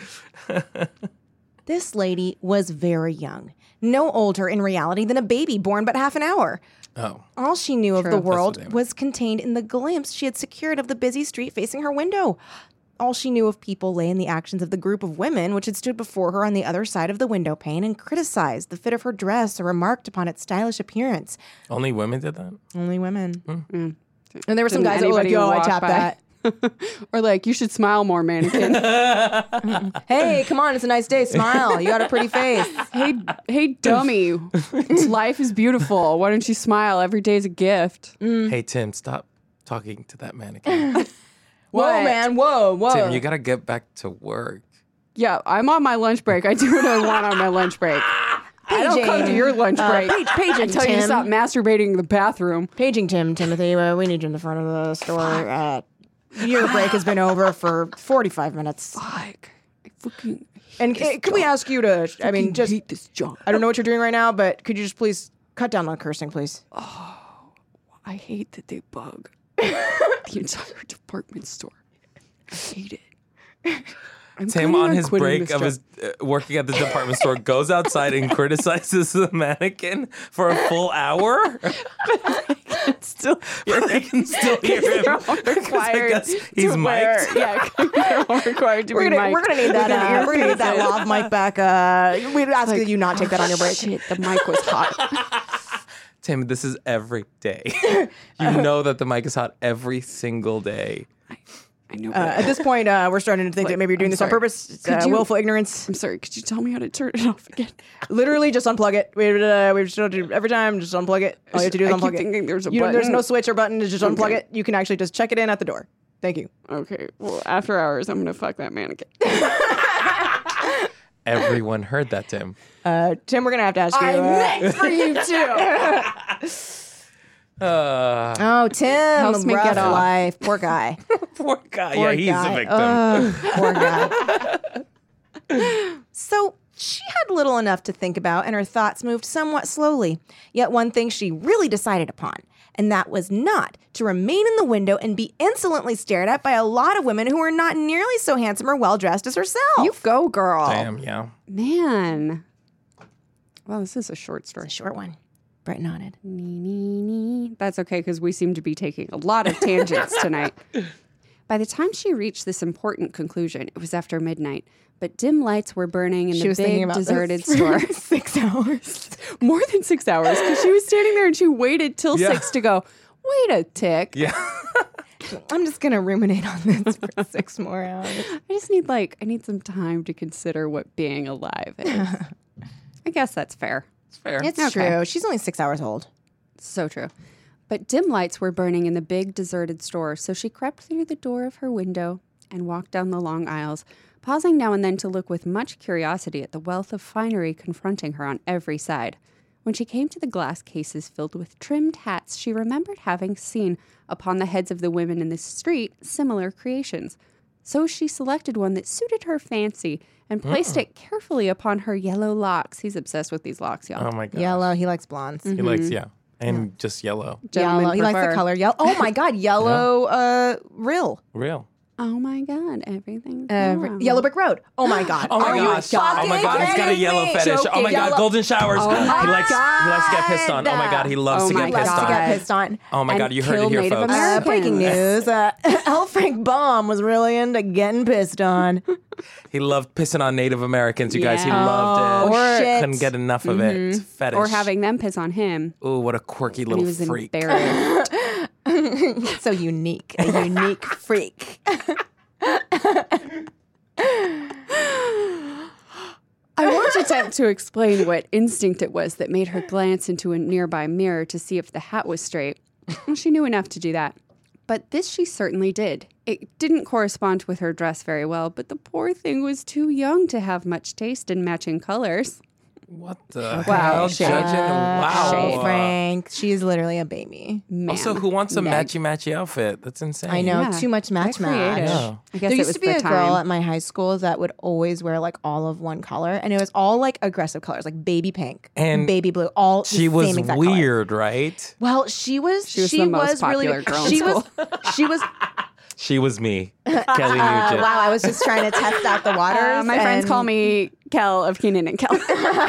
This lady was very young, no older in reality than a baby born but half an hour. Oh. All she knew of True. the That's what world they meant. was contained in the glimpse she had secured of the busy street facing her window. All she knew of people lay in the actions of the group of women which had stood before her on the other side of the window pane and criticized the fit of her dress or remarked upon its stylish appearance. Only women did that? Only women. Mm. And there were some Didn't guys that were like, anybody yo, I walk tapped by? that. Or like, you should smile more, mannequin. Hey, come on, it's a nice day. Smile. You got a pretty face. hey, hey, dummy. Life is beautiful. Why don't you smile? Every day's a gift. Hey Tim, stop talking to that mannequin. Whoa, What? man. Whoa, whoa. Tim, you gotta get back to work. Yeah, I'm on my lunch break. I do what I want on my lunch break. I don't come to your lunch Uh, break. page- paging I tell you to Tim. stop masturbating in the bathroom. Paging Tim, Timothy, uh, we need you in the front of the store. Uh, your break has been over for forty-five minutes. Fuck. I fucking And uh, could we ask you to, I mean, just, hate this job. I don't know what you're doing right now, but could you just please cut down on cursing, please? I hate that they bug the entire department store. I hate it. I'm Tim, planning on his quitting break this of job. his uh, working at the department store, goes outside and criticizes the mannequin for a full hour. still But I can still hear him. Because I required guess he's to wear- mic'd. Yeah, they're all required to We're be gonna, we're mic'd gonna need that. with an Uh, we're gonna need that earpiece in. lav mic back. Uh, we'd ask that you not take that on your break. Shit, the mic was hot. Tim, this is every day. You know that the mic is hot every single day. I know. Uh, but- at this point, uh, we're starting to think that maybe you're doing I'm this on sorry. purpose. It's, Could uh, you- willful ignorance. I'm sorry. Could you tell me how to turn it off again? Literally, just unplug it. We uh, we just don't do every time. Just unplug it. All you have to do is I keep unplug it. thinking there's a You don't- There's button. no switch or button. Just unplug Okay. it. You can actually just check it in at the door. Thank you. Okay. Well, after hours, I'm gonna fuck that mannequin. Everyone heard that, Tim. Uh, Tim, we're gonna have to ask you. I uh, meant for you too. Uh, oh, Tim, Helps me rough get off. life. Poor guy. poor guy. Poor yeah, he's guy. a victim. Ugh, poor guy. So she had little enough to think about, and her thoughts moved somewhat slowly. Yet one thing she really decided upon, and that was not to remain in the window and be insolently stared at by a lot of women who were not nearly so handsome or well-dressed as herself. You go, girl. Damn, yeah. Man. Well, this is a short story. A short one. Brett nodded. Nee, nee, nee. That's okay, because we seem to be taking a lot of tangents tonight. By the time she reached this important conclusion, it was after midnight, but dim lights were burning in She the was thinking big, about deserted this store. for six hours. More than six hours, because she was standing there and she waited till Yeah. six to go, wait a tick. Yeah. I'm just going to ruminate on this for six more hours. I just need, like, I need some time to consider what being alive is. I guess that's fair. It's fair. It's Okay. true. She's only six hours old. So true. But dim lights were burning in the big, deserted store, so she crept through the door of her window and walked down the long aisles, pausing now and then to look with much curiosity at the wealth of finery confronting her on every side. When she came to the glass cases filled with trimmed hats, she remembered having seen upon the heads of the women in the street similar creations. So she selected one that suited her fancy and placed it carefully upon her yellow locks. He's obsessed with these locks, y'all. Oh my god. Yellow. He likes blondes. He likes, yeah. And just yellow. Gentlemen Yellow. He likes prefer. the color yellow. Oh my God. Yellow uh, rill. Real. Oh my God, everything's Uh, yellow. yellow brick road. Oh my God. Oh my Are you gosh. Oh my fucking god, he's got a kidding yellow me? fetish. Oh my god, Yellow- golden showers. Oh he my likes he likes to get pissed on. Oh my God. god, he loves Oh to my get Loves pissed to on. get pissed on. Oh my And god, you heard kill it here, Native folks. Uh, Americans. breaking news. Uh, L. Frank Baum was really into getting pissed on. He loved pissing on Native Americans, you guys. He Yeah. loved it. Oh, shit. Couldn't get enough of it. It's a fetish. Or having them piss on him. Ooh, what a quirky And little he was freak. embarrassed. So unique. A unique freak. I won't attempt to explain what instinct it was that made her glance into a nearby mirror to see if the hat was straight. Well, she knew enough to do that. But this she certainly did. It didn't correspond with her dress very well, but the poor thing was too young to have much taste in matching colors. What the Wow, hell? shade. Judging? Wow. Shade. Frank. She's literally a baby. Man, Also, who wants a Meg. matchy matchy outfit? That's insane. I know. Yeah. Too much match They're creative. match. Yeah. I guess There it used was to be the a girl time. at my high school that would always wear like all of one color, and it was all like aggressive colors, like baby pink And baby blue, all the She was same exact color. weird, right? Well, she was. She was the most really. popular girl in she school. was. She was. She was me, Kelly Uh, Nugent. wow, I was just trying to test out the waters. Uh, my friends and- call me Kel of Keenan and Kel.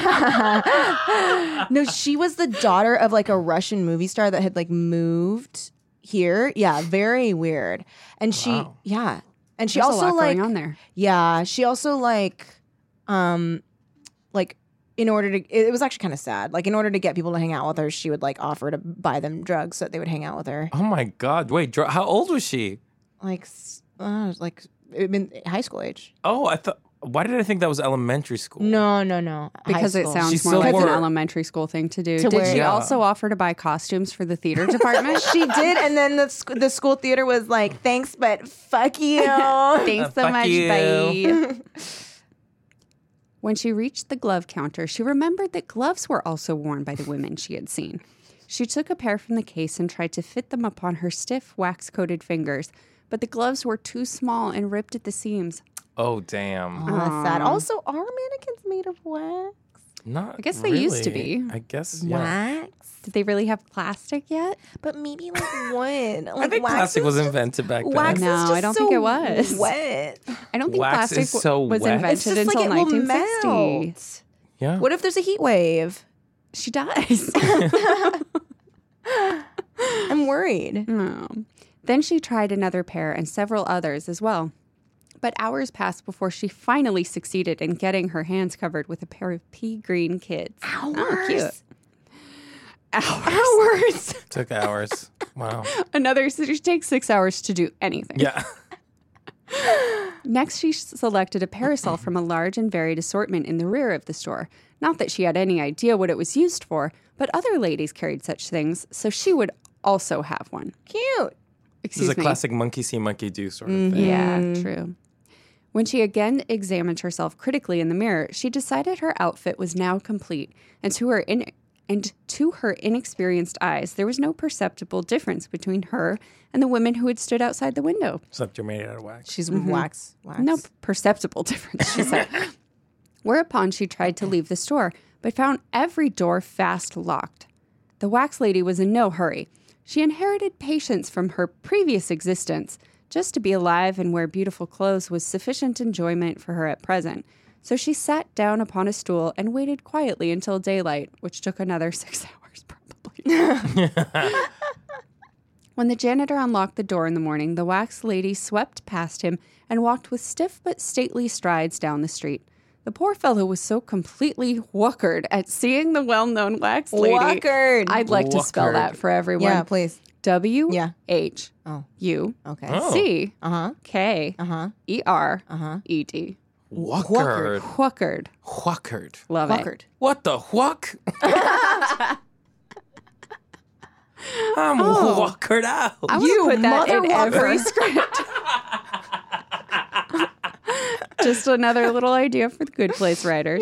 No, she was the daughter of like a Russian movie star that had like moved here. Yeah, very weird. And she, Wow. yeah, and she There's also a lot like, going on there. yeah, she also like, um, like in order to, it, it was actually kind of sad. Like in order to get people to hang out with her, she would like offer to buy them drugs so that they would hang out with her. Oh my God. Wait, dr- how old was she? Like, s- uh, like it been high school age. Oh, I thought. Why did I think that was elementary school? No, no, no. High Because it school. sounds She more still like an wore- elementary school thing to do. To Did wear- she Yeah. also offer to buy costumes for the theater department? She did, and then the sc- the school theater was like, "Thanks, but fuck you." Thanks Uh, so fuck much, you. bye. When she reached the glove counter, she remembered that gloves were also worn by the women she had seen. She took a pair from the case and tried to fit them upon her stiff, wax-coated fingers, but the gloves were too small and ripped at the seams. Oh, damn. Oh, that's sad. Also, are mannequins made of wax? Not I guess they used to really. be. I guess, yeah. Wax? Did they really have plastic yet? But maybe like wood. Like I think wax plastic is was just- invented back then. Wax No, is I just don't so think it was. Wet. I don't think Wax plastic is so w- was wet. invented It's just until like it will nineteen sixty. melt. Yeah. What if there's a heat wave? She dies. I'm worried. Oh. Then she tried another pair and several others as well. But hours passed before she finally succeeded in getting her hands covered with a pair of pea green kids. Hours. Oh, cute. Hours. Hours. Took hours. Wow. Another, so it takes six hours to do anything. Yeah. Next, she selected a parasol from a large and varied assortment in the rear of the store. Not that she had any idea what it was used for, but other ladies carried such things, so she would also have one. Cute. This Excuse is a me. classic monkey see, monkey do sort of thing. Yeah, true. When she again examined herself critically in the mirror, she decided her outfit was now complete, and to her in- and to her inexperienced eyes, there was no perceptible difference between her and the women who had stood outside the window. Except you're made out of wax. She's wax. Wax. No perceptible difference, she said. Whereupon she tried to leave the store, but found every door fast locked. The wax lady was in no hurry. She inherited patience from her previous existence. Just to be alive and wear beautiful clothes was sufficient enjoyment for her at present. So she sat down upon a stool and waited quietly until daylight, which took another six hours probably. When the janitor unlocked the door in the morning, the wax lady swept past him and walked with stiff but stately strides down the street. The poor fellow was so completely whuckered at seeing the well-known wax lady. Whuckered. I'd like to spell Whuckered. that for everyone. Yeah, please. W Yeah. H Oh. U Okay. Oh. C Uh-huh. K Uh-huh. E R Uh-huh. E D. Whuckered. Whuckered. Whuckered. Love Whuckered. it. What the whuck? I'm Oh. whuckered out. I want You to put that in mother every script. Just another little idea for the Good Place writers.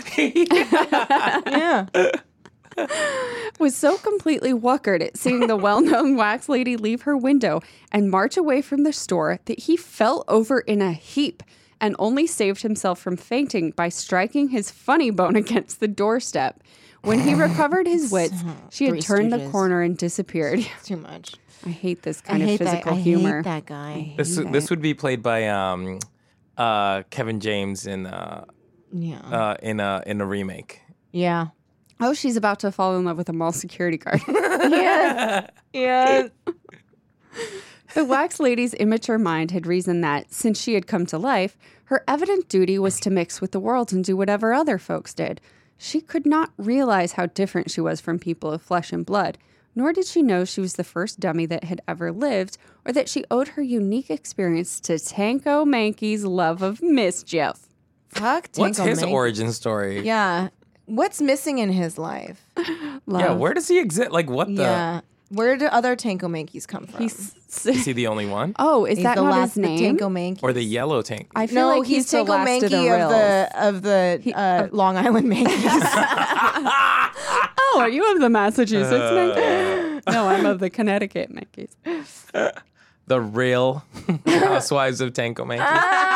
Yeah. Was so completely whuckered at seeing the well-known wax lady leave her window and march away from the store that he fell over in a heap and only saved himself from fainting by striking his funny bone against the doorstep. When he recovered his wits, she had Three turned the Stooges. corner and disappeared. It's too much. I hate this I kind of hate physical that. I humor. hate that guy. This this would be played by um, uh, Kevin James in uh, Yeah. uh, in a in a remake. Yeah. Oh, she's about to fall in love with a mall security guard. Yeah. Yeah. The wax lady's immature mind had reasoned that, since she had come to life, her evident duty was to mix with the world and do whatever other folks did. She could not realize how different she was from people of flesh and blood, nor did she know she was the first dummy that had ever lived, or that she owed her unique experience to Tanko Mankey's love of mischief. Fuck What's Tanko his Mank. origin story? Yeah. What's missing in his life? Love. Yeah, where does he exist? Like, what the? Yeah. Where do other Tanko Mankeys come from? He's, Is he the only one? oh, is He's that the not last his name? the Tanko Mankeys. Or the yellow tank? I feel No, like he's, he's, the Tanko last Mankey of the of Rills. the of the uh, Long Island Mankeys. Oh, are you of the Massachusetts Mankeys? No, I'm of the Connecticut Mankeys. The real Housewives of Tanko Manky.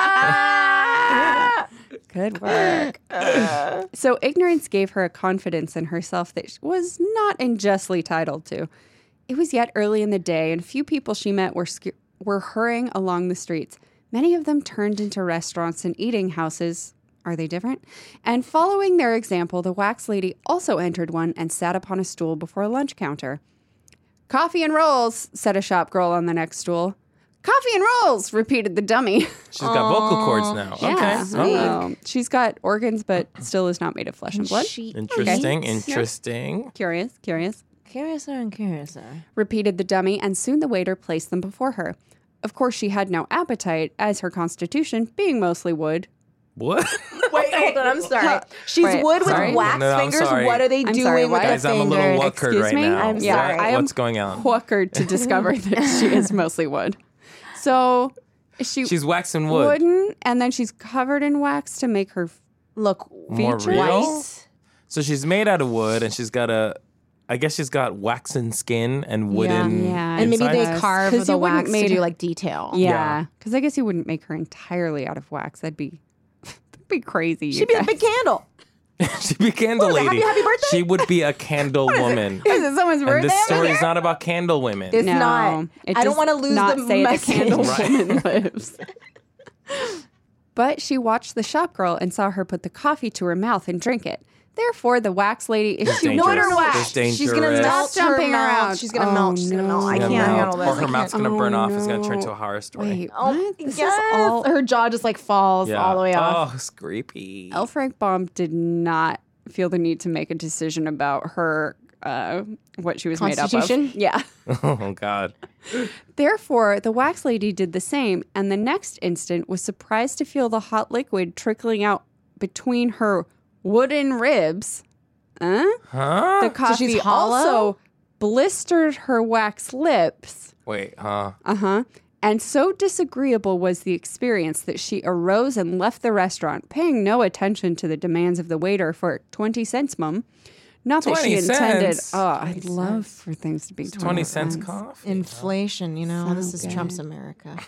Good work. So ignorance gave her a confidence in herself that she was not unjustly titled to. It was yet early in the day, and few people she met were sc- were hurrying along the streets. Many of them turned into restaurants and eating houses. Are they different? And following their example, the wax lady also entered one and sat upon a stool before a lunch counter. "Coffee and rolls," said a shop girl on the next stool. "Coffee and rolls," repeated the dummy. She's got vocal cords now. Yeah, Okay. All right. um, she's got organs, but still is not made of flesh and blood. She Interesting. eats? Interesting. Curious, curious. Curiouser and curiouser. Repeated the dummy, and soon the waiter placed them before her. Of course, she had no appetite, as her constitution, being mostly wood. What? Wait, hold on. I'm sorry. She's Wait, wood with sorry? wax No, no, I'm fingers. sorry. What are they I'm doing sorry, with what? the Guys, I'm a little fingers? whuckered Excuse right me? now. I'm What- sorry. I am What's going on? Whuckered to discover that she is mostly wood. So she She's waxing wood. wooden, and then she's covered in wax to make her. Look, More features? real? white. So she's made out of wood, and she's got a, I guess she's got waxen skin and wooden. Yeah. And maybe they Insides. carve 'Cause the you wouldn't wax to made- do like detail. Yeah, because I guess you wouldn't make her entirely out of wax. That'd be, that'd be crazy. you She'd be a guys. big candle. She'd be a candle What is it, lady. happy- happy birthday? She would be a candle woman. Is it someone's And birthday? this over story here? is not about candle women. It's No, not. it I don't does want to lose not the say message. the candle Right. woman lives. But she watched the shop girl and saw her put the coffee to her mouth and drink it. Therefore, the wax lady is It's she dangerous. No, no, no, It's wax. She's gonna dangerous. melt Stop jumping her mouth. around. She's gonna Oh, melt. She's gonna melt. I Yeah, can't mouth. handle this. Or I her can't. mouth's gonna burn Oh, off. It's gonna turn into no. a horror story. Wait, Oh, what? This yes. is all. Her jaw just like falls Yeah. all the way off. Oh, it's creepy. L. Frank Baum did not feel the need to make a decision about her, uh, what she was made up of. Constitution? Yeah. Oh God. Therefore, the wax lady did the same, and the next instant was surprised to feel the hot liquid trickling out between her wooden ribs. Huh? Huh? The coffee she's hollow? also blistered her wax lips. Wait, huh? Uh-huh. And so disagreeable was the experience that she arose and left the restaurant, paying no attention to the demands of the waiter for twenty cents, mum. Not that she twenty intended. cents? Oh, I'd love for things to be twenty, twenty cents coffee. Inflation, you know, this is good. Trump's America.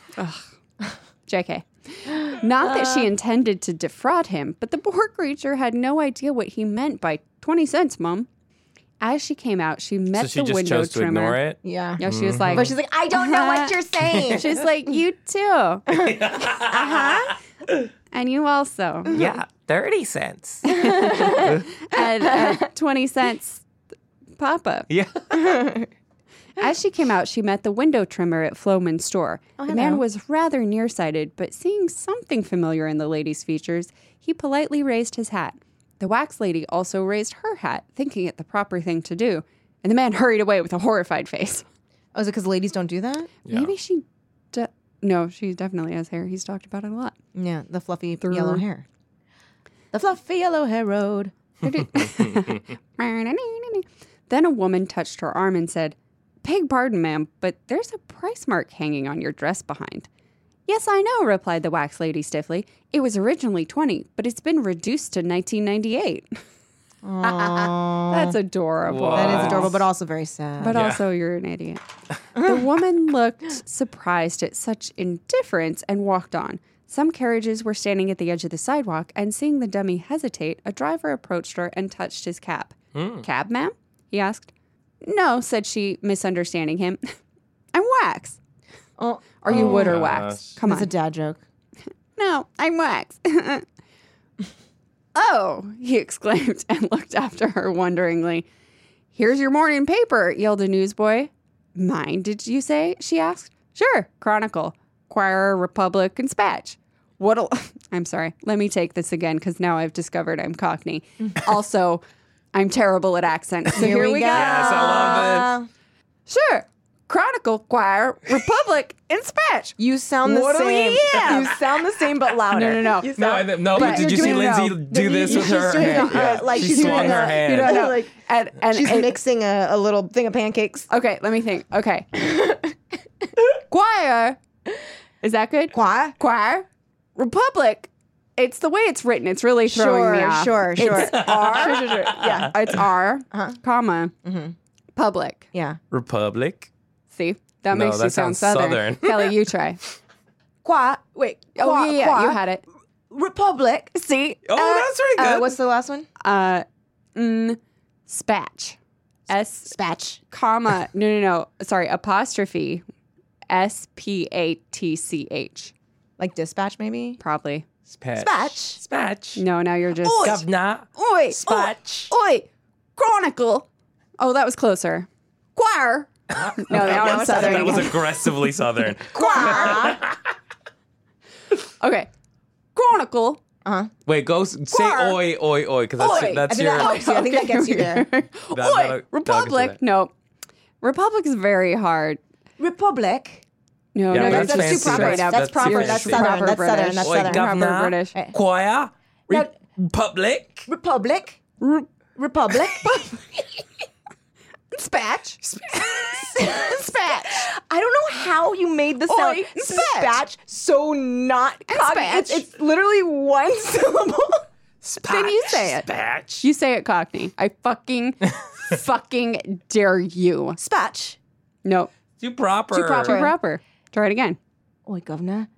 J K. Not that she intended to defraud him, but the poor creature had no idea what he meant by twenty cents, Mum. As she came out, she met So she the just window chose to trimmer. ignore it. Yeah. Yeah, she was like, But she's like, I don't know what you're saying. she's like, you too. uh-huh. And you also. Yeah, thirty cents. And uh, twenty cents pop-up. Yeah. As she came out, she met the window trimmer at Floman's store. Oh, the hello. man was rather nearsighted, but seeing something familiar in the lady's features, he politely raised his hat. The wax lady also raised her hat, thinking it the proper thing to do, and the man hurried away with a horrified face. Oh, is it because ladies don't do that? Yeah. Maybe she... De- no, she definitely has hair. He's talked about it a lot. Yeah, the fluffy yellow hair. The fluffy yellow hair road. Then a woman touched her arm and said, "Beg pardon, ma'am, but there's a price mark hanging on your dress behind." "Yes, I know," replied the wax lady stiffly. "It was originally twenty, but it's been reduced to nineteen ninety-eight. That's adorable. Whoa. That is adorable, but also very sad. But Yeah. also, you're an idiot. The woman looked surprised at such indifference and walked on. Some carriages were standing at the edge of the sidewalk, and seeing the dummy hesitate, a driver approached her and touched his cap. "Cab, ma'am?" he asked. "No," said she, misunderstanding him. "I'm wax." oh, Are you wood or gosh. wax? Come that's on. a dad joke. No, I'm wax. "Oh," he exclaimed and looked after her wonderingly. "Here's your morning paper," yelled a newsboy. "Mine, did you say?" she asked. "Sure, Chronicle, Choir, Republic, and Spatch." What'll... I'm sorry. Let me take this again because now I've discovered I'm Cockney. Also, I'm terrible at accents. So here, we go. Yes, I love this. Sure. Chronicle, Choir, Republic, and Spatch. You sound the What do same. we have? You sound the same, but louder. No, no, no. You No, sound- I, no. But Did you you're see doing- Lindsay no. do this with she's her doing hand? a- Yeah. like she she's swung doing her a- hand. You don't know. Like, and, and, She's and- mixing a, a little thing of pancakes. Okay, let me think. Okay. Choir. Is that good? Choir? Choir. Republic. It's the way it's written. It's really throwing Sure, me off. sure, sure. It's R. Sure, sure, sure. Yeah. It's R, Uh-huh. comma, public. Yeah. Republic. See? That No, makes that you sound sounds southern. southern. Kelly, you try. Choir. Wait. Oh, choir, yeah, yeah, choir, you had it. Republic. See? Oh, that's very good. Uh, what's the last one? Uh, mm, spatch. S, Spatch. comma, no, no, no. Sorry, apostrophe. S P A T C H. Like dispatch, maybe? Probably. Spatch. Spatch. Spatch. No, now you're just. Governor. Oi! Spatch. Oi! Chronicle. Oh, that was closer. Choir. No, now I'm southern. That was again. aggressively southern. Choir. Okay. Chronicle. Wait, go s- say Choir. oi, oi, oi, because that's, Oi. I that's think your. that helps you. I think that gets you there. that- Oi! that'll- that'll get you Republic. there. No. Republic is very hard. Republic. No, Yeah, no, that's you're fancy. just straight That's- up. that's proper. You're That's proper southern. That's British. southern. That's Oi, southern. Proper governor. British. Choir. Now- Republic. Republic. Republic. Spatch. Spatch. I don't know how you made the sound Oi, spatch so not cocky. spatch. It's, it's literally one syllable. Then you say it. Spatch. You say it Cockney. I fucking, fucking dare you. Spatch. No. Too proper. Too proper. Too proper. Try it again. Oi, governor.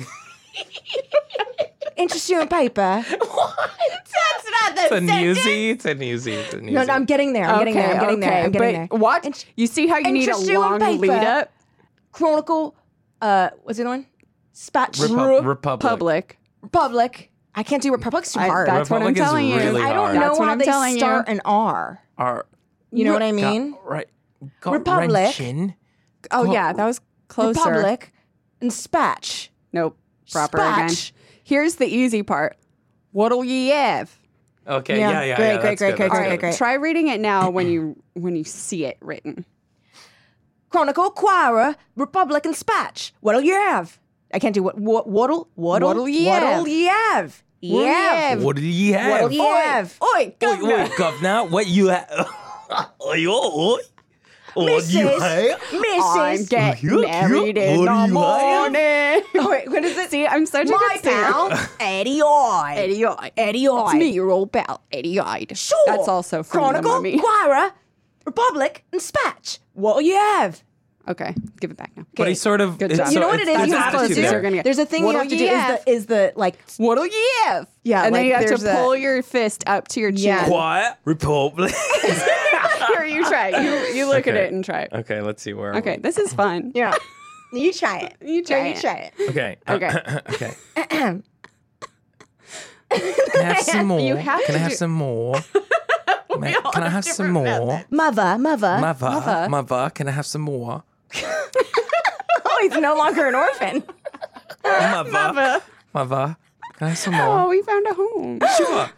Interest you in paper? That's not the It's a newsy. It's a newsy. It's a newsy. No, no, I'm getting there. I'm getting there. I'm getting there. I'm getting but there. what? Int- you see how you need a interest you in long paper? lead up? Chronicle. Uh, what's the other one? Spatch. Repu- Republic. Public. Republic. I can't do Republic's too I- hard. that's what I'm Republic is telling you. really I don't hard. know That's what how I'm they telling you. start an R. Our, You know what I mean? Got, right. Got Republic. wrenching. Oh, yeah, that was closer. Republic and spatch. Nope. Proper again. Spatch. Here's the easy part. What'll ye have? Okay. Yeah, Yeah. Yeah. great, yeah, great, that's great, good, great, that's great, good. great. Try reading it now when you when you see it written. Chronicle, Choir, Republic, and Spatch. What'll you have? I can't do what. What? What'll? What'll? What'll ye What'll have? ye have? What'll ye Yeah. have? What do you have? What'll ye have? Oi, Oi, oi, governor, what you have? Oi, oi, what do you have? I'm Missus getting You- married you- in what the do you have? morning. Oh, wait, what is it? See, I'm such a My good singer. pal, Eddie Eye. Eddie Eye. Eddie Eye. It's me, your old pal, Eddie Eyed. Sure. That's also from Chronicle, the Mummy. Choir, Republic, and Spatch. What'll you have? Okay, give it back now. But he's sort of. Good it's job. so- You know what it it's- is? there's You have to attitude do- there. gonna get- There's a thing you What'll have to ye do is have? the, is the, like, What'll you have? Yeah, and then like, you have to there's a- pull your fist up to your chin. Yeah. Quiet Republic. you're you try. You you look at Okay. it and try it. Okay, let's see where. are Okay, we? this is fun. Yeah. You try it. You try No, it. You try it. Okay. Okay. okay. Can I have some more? You have Can to I have do- some more? Ma- all Can I have have some different more? methods. Mother, mother. Mother, Mother. mother, can I have some more? Oh, he's no longer an orphan. Mother, Mother. mother, can I have some Oh, more? we found a home. Sure.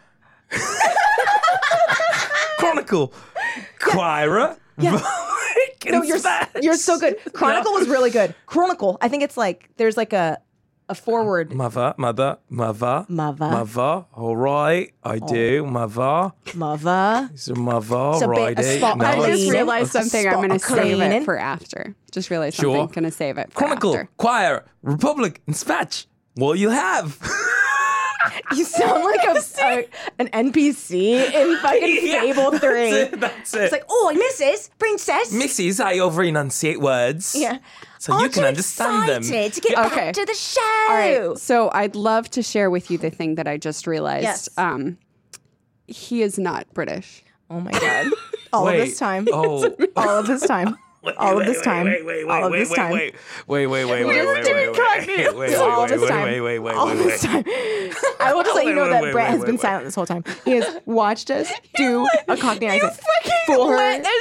Chronicle, Quira. No, you're you're so good. Chronicle was really good. Chronicle. I think it's like there's like a a forward. Mother, mother, mother, Mother. mother. All right, I do. Mother, Mother. it's a mother, So ba- a righty. spot- No, I Cleaning. just it's- realized A something. I'm spot going to of save cleaning. it for after. Just realized Sure. something. Going to save it for Chronicle, after. Choir, Republic, and Spatch. What you have? You sound like a, a an N P C in fucking Yeah, Fable three. That's it. That's it. It's like, oh, Missus Princess. Missus, I over enunciate words. Yeah. So you Aren't can understand them. excited to get Okay. back to the show. All right. So I'd love to share with you the thing that I just realized. Yes. Um, he is not British. Oh my god. All Wait. of this time. Oh. All of this time. All of this time. Wait, wait, wait, All of wait, this wait, time. wait, wait, wait, wait, wait, We're wait, doing wait, Cockney. wait, wait, All wait, this wait, time. wait, wait, wait, All wait, of this wait. time. I will just let you Wait, know wait, that wait, Brett wait, has wait, been wait. silent this whole time. He has watched us do a Cockney accent for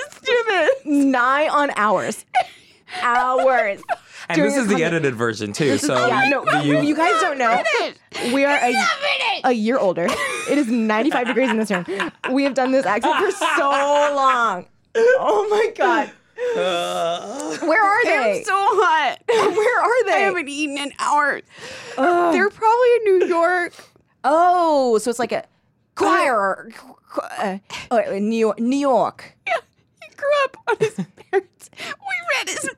nigh on hours. Hours. And Doing this a is the Cockney- edited version too. So yeah, no, you, you guys don't know. We are a, a year older. It is ninety-five degrees in this room. We have done this accent for so long. Oh my god. Where are they? I'm so hot. Where are I they? haven't eaten in hours. They're probably in New York. Oh, so it's like a choir. Uh, oh, New York. New York. He grew up on his parents. We read his.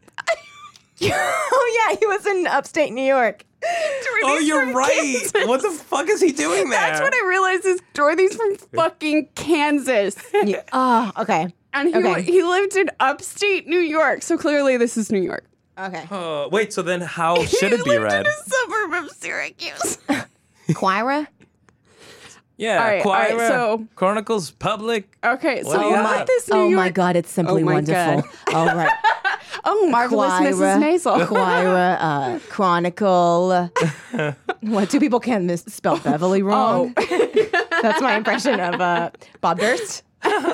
Oh yeah, he was in upstate New York. Oh, you're right. What the fuck is he doing there? That's what I realized is Dorothy's from fucking Kansas. Yeah. Oh, okay. And he, Okay. he lived in upstate New York. So clearly this is New York. Okay. Uh, wait, so then how should it be He lived read? in a suburb of Syracuse. Choira. Yeah, All right, all right, Quira, so- Chronicles, Public. Okay, What so do you you got? got this New Oh York. my god, it's simply Oh my wonderful. God. All right. Oh, marvelous Missus Choira, Maisel. Choira, uh, Chronicle. What, two people can misspell Beverly wrong? Oh. That's my impression of uh, Bob Durst.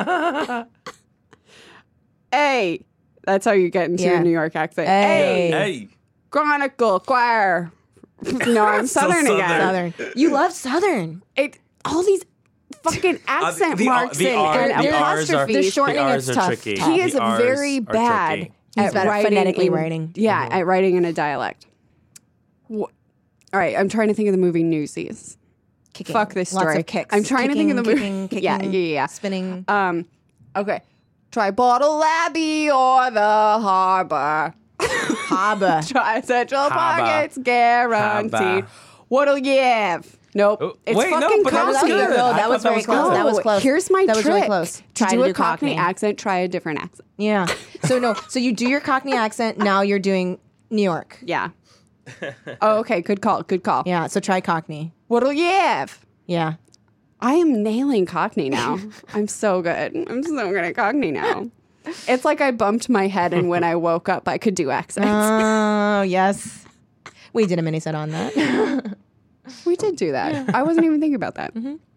A. That's how you get into Yeah. a New York accent. Hey. Hey. Chronicle, choir. No, I'm Southern Southern. again. Southern. You love Southern. It, all these fucking accent Uh, the, marks the, and, R, and the R's are, apostrophes. The shortening the is R's are tough. tricky. He The is R's very are bad tricky. He's at bad at writing phonetically in- writing. Yeah, at writing in a dialect. Wh- All right, I'm trying to think of the movie Newsies. Kicking. Fuck this Lots story. of kicks. I'm trying to think of the movie. kicking, kicking, Yeah, yeah, yeah. Spinning. Um, okay. Try Bottle Abbey or the Harbor. Harbor. Try Central Harbor. Pockets guaranteed. Harbor. What'll you have? Nope. Oh, it's wait, no, fucking but that was Cockney. good. No, I that thought was that very was close. good. That was Oh, close. Here's my that was trick. really close. To Try do to a do Cockney, Cockney. accent, try a different accent. Yeah. So no. So you do your Cockney accent. Now you're doing New York. Yeah. Oh, okay. Good call. Good call. Yeah. So try Cockney. What'll you have? Yeah. I am nailing Cockney now. I'm so good. I'm so good at Cockney now. It's like I bumped my head, and when I woke up, I could do accents. Oh yes. We did a mini set on that. We did do that. I wasn't even thinking about that.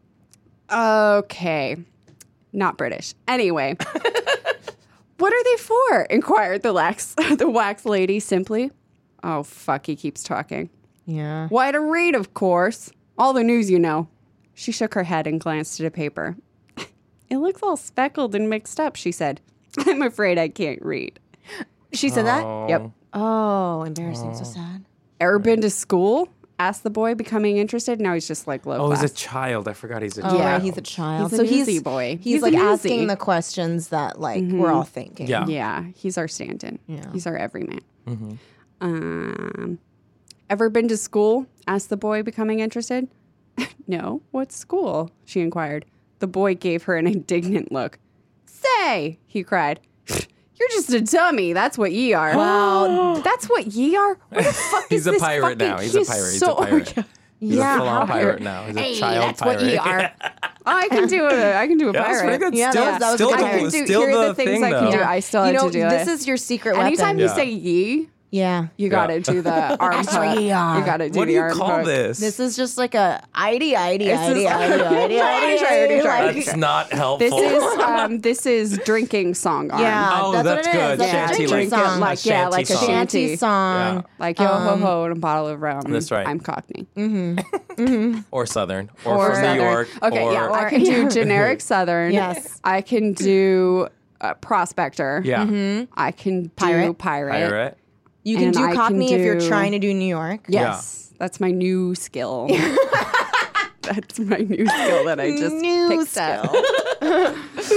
Okay. Not British. Anyway. What are they for? Inquired the wax, the wax lady simply. Oh, fuck. He keeps talking. Yeah. Why, to read, of course. All the news, you know. She shook her head and glanced at a paper. It looks all speckled and mixed up, she said. I'm afraid I can't read. She said that. Yep. Oh, embarrassing. So sad. Ever been to school? Asked the boy, becoming interested. Now he's just like low Oh, class. he's a child. I forgot he's a Oh, child. right, he's a child. He's a so he's newsy boy. He's, He's a like newsy. asking the questions that like we're all thinking. Yeah. Yeah, he's our stand-in. Yeah. He's our everyman. Um, ever been to school? Asked the boy, becoming interested. No. What school? She inquired. The boy gave her an indignant look. Say, he cried. You're just a dummy. That's what ye are. Wow. That's what ye are? What the fuck He's is a this pirate fucking- now. He's a he's pirate. He's so- a pirate. He's Yeah, a full-on how pirate pirate. now. He's a Hey, child that's pirate. what ye are. I can do a, I can do a Yeah, pirate. that's pretty good. Yeah, still, that was- that was still, a good the, I can do, still here are the the things thing, I can though. do. I still You have know, to do this it. is your secret Anytime weapon. you Yeah. say ye, Yeah. you got to do the arm hook. Extra ye are. You got to do What do the you arm call hook. this? This is just like a idea, idea, This is- idea, idea, idea, Try, try, idea. try. like- That's not helpful. This is um, this is drinking song arm. Yeah, Oh, that's, that's what it good. is. That's Shanty, a drinking like- song. like A yeah, shanty like a song. shanty, Shanty song. Yeah. like yo ho Um, ho and a bottle of rum. That's right. I'm Cockney or Southern, or, or from Southern. New York. Okay, or, yeah, I can do generic Southern. Yes. I can do uh, prospector. Yeah. Mm-hmm. I can do Pirate. pirate. Pirate. You can And do I can Cockney if you're do- trying to do New York. Yes, that's my new skill. That's my new skill that I just New picked up.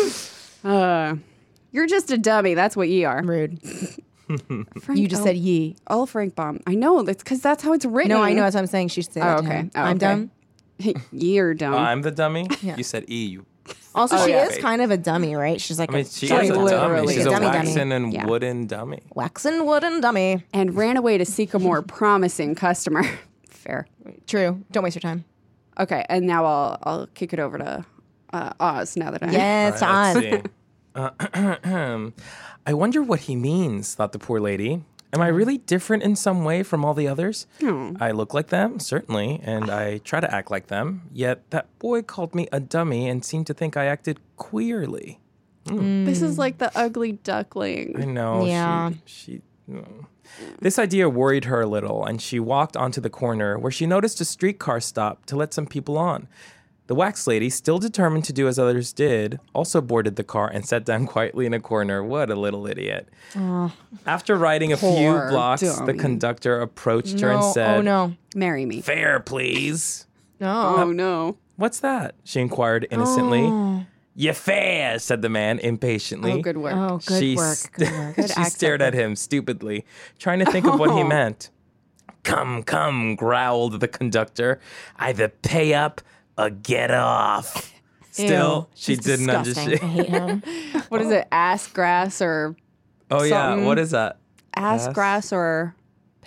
Uh, you're just a dummy. That's what ye are. Rude. Frank, You just oh, said ye. oh, Frank Baum. I know. That's because that's how it's written. No, I know. That's what I'm saying. She said Oh, that to okay. him. Oh, I'm okay. dumb. Ye are dumb. I'm the dummy. Yeah. You said E. You. Also, Oh, she yeah. is kind of a dummy, right? She's like I mean, a she dummy is a dummy. dummy. literally She's a a dummy, dummy. waxen and Yeah. wooden dummy. Waxen wooden dummy. and ran away to seek a more promising customer. Fair. True. Don't waste your time. Okay, and now I'll I'll kick it over to uh, Oz. Now that I Yes, All right, on. let's see. Uh, I wonder what he means, thought the poor lady. Am I really different in some way from all the others? Hmm. I look like them, certainly, and I try to act like them. Yet that boy called me a dummy and seemed to think I acted queerly. This is like the ugly duckling. I know. Yeah. She. she mm. This idea worried her a little, and she walked onto the corner where she noticed a streetcar stop to let some people on. The wax lady, still determined to do as others did, also boarded the car and sat down quietly in a corner. What a little idiot. After riding a few Poor blocks, the dummy. conductor approached her No. and said, Oh, no. Marry me. "Fare, please." No. Oh no. "What's that?" she inquired innocently. Oh. "Your fare," said the man impatiently. Oh, good work. Oh, good she work. Good work. Good she accent stared work. at him stupidly, trying to think of what he Oh. meant. "Come, come," growled the conductor. "Either pay up or get off." Still, Ew. she He's didn't disgusting. understand. I hate him. What is it? Ass grass or Oh yeah, Something. what is that? ass Pass? grass or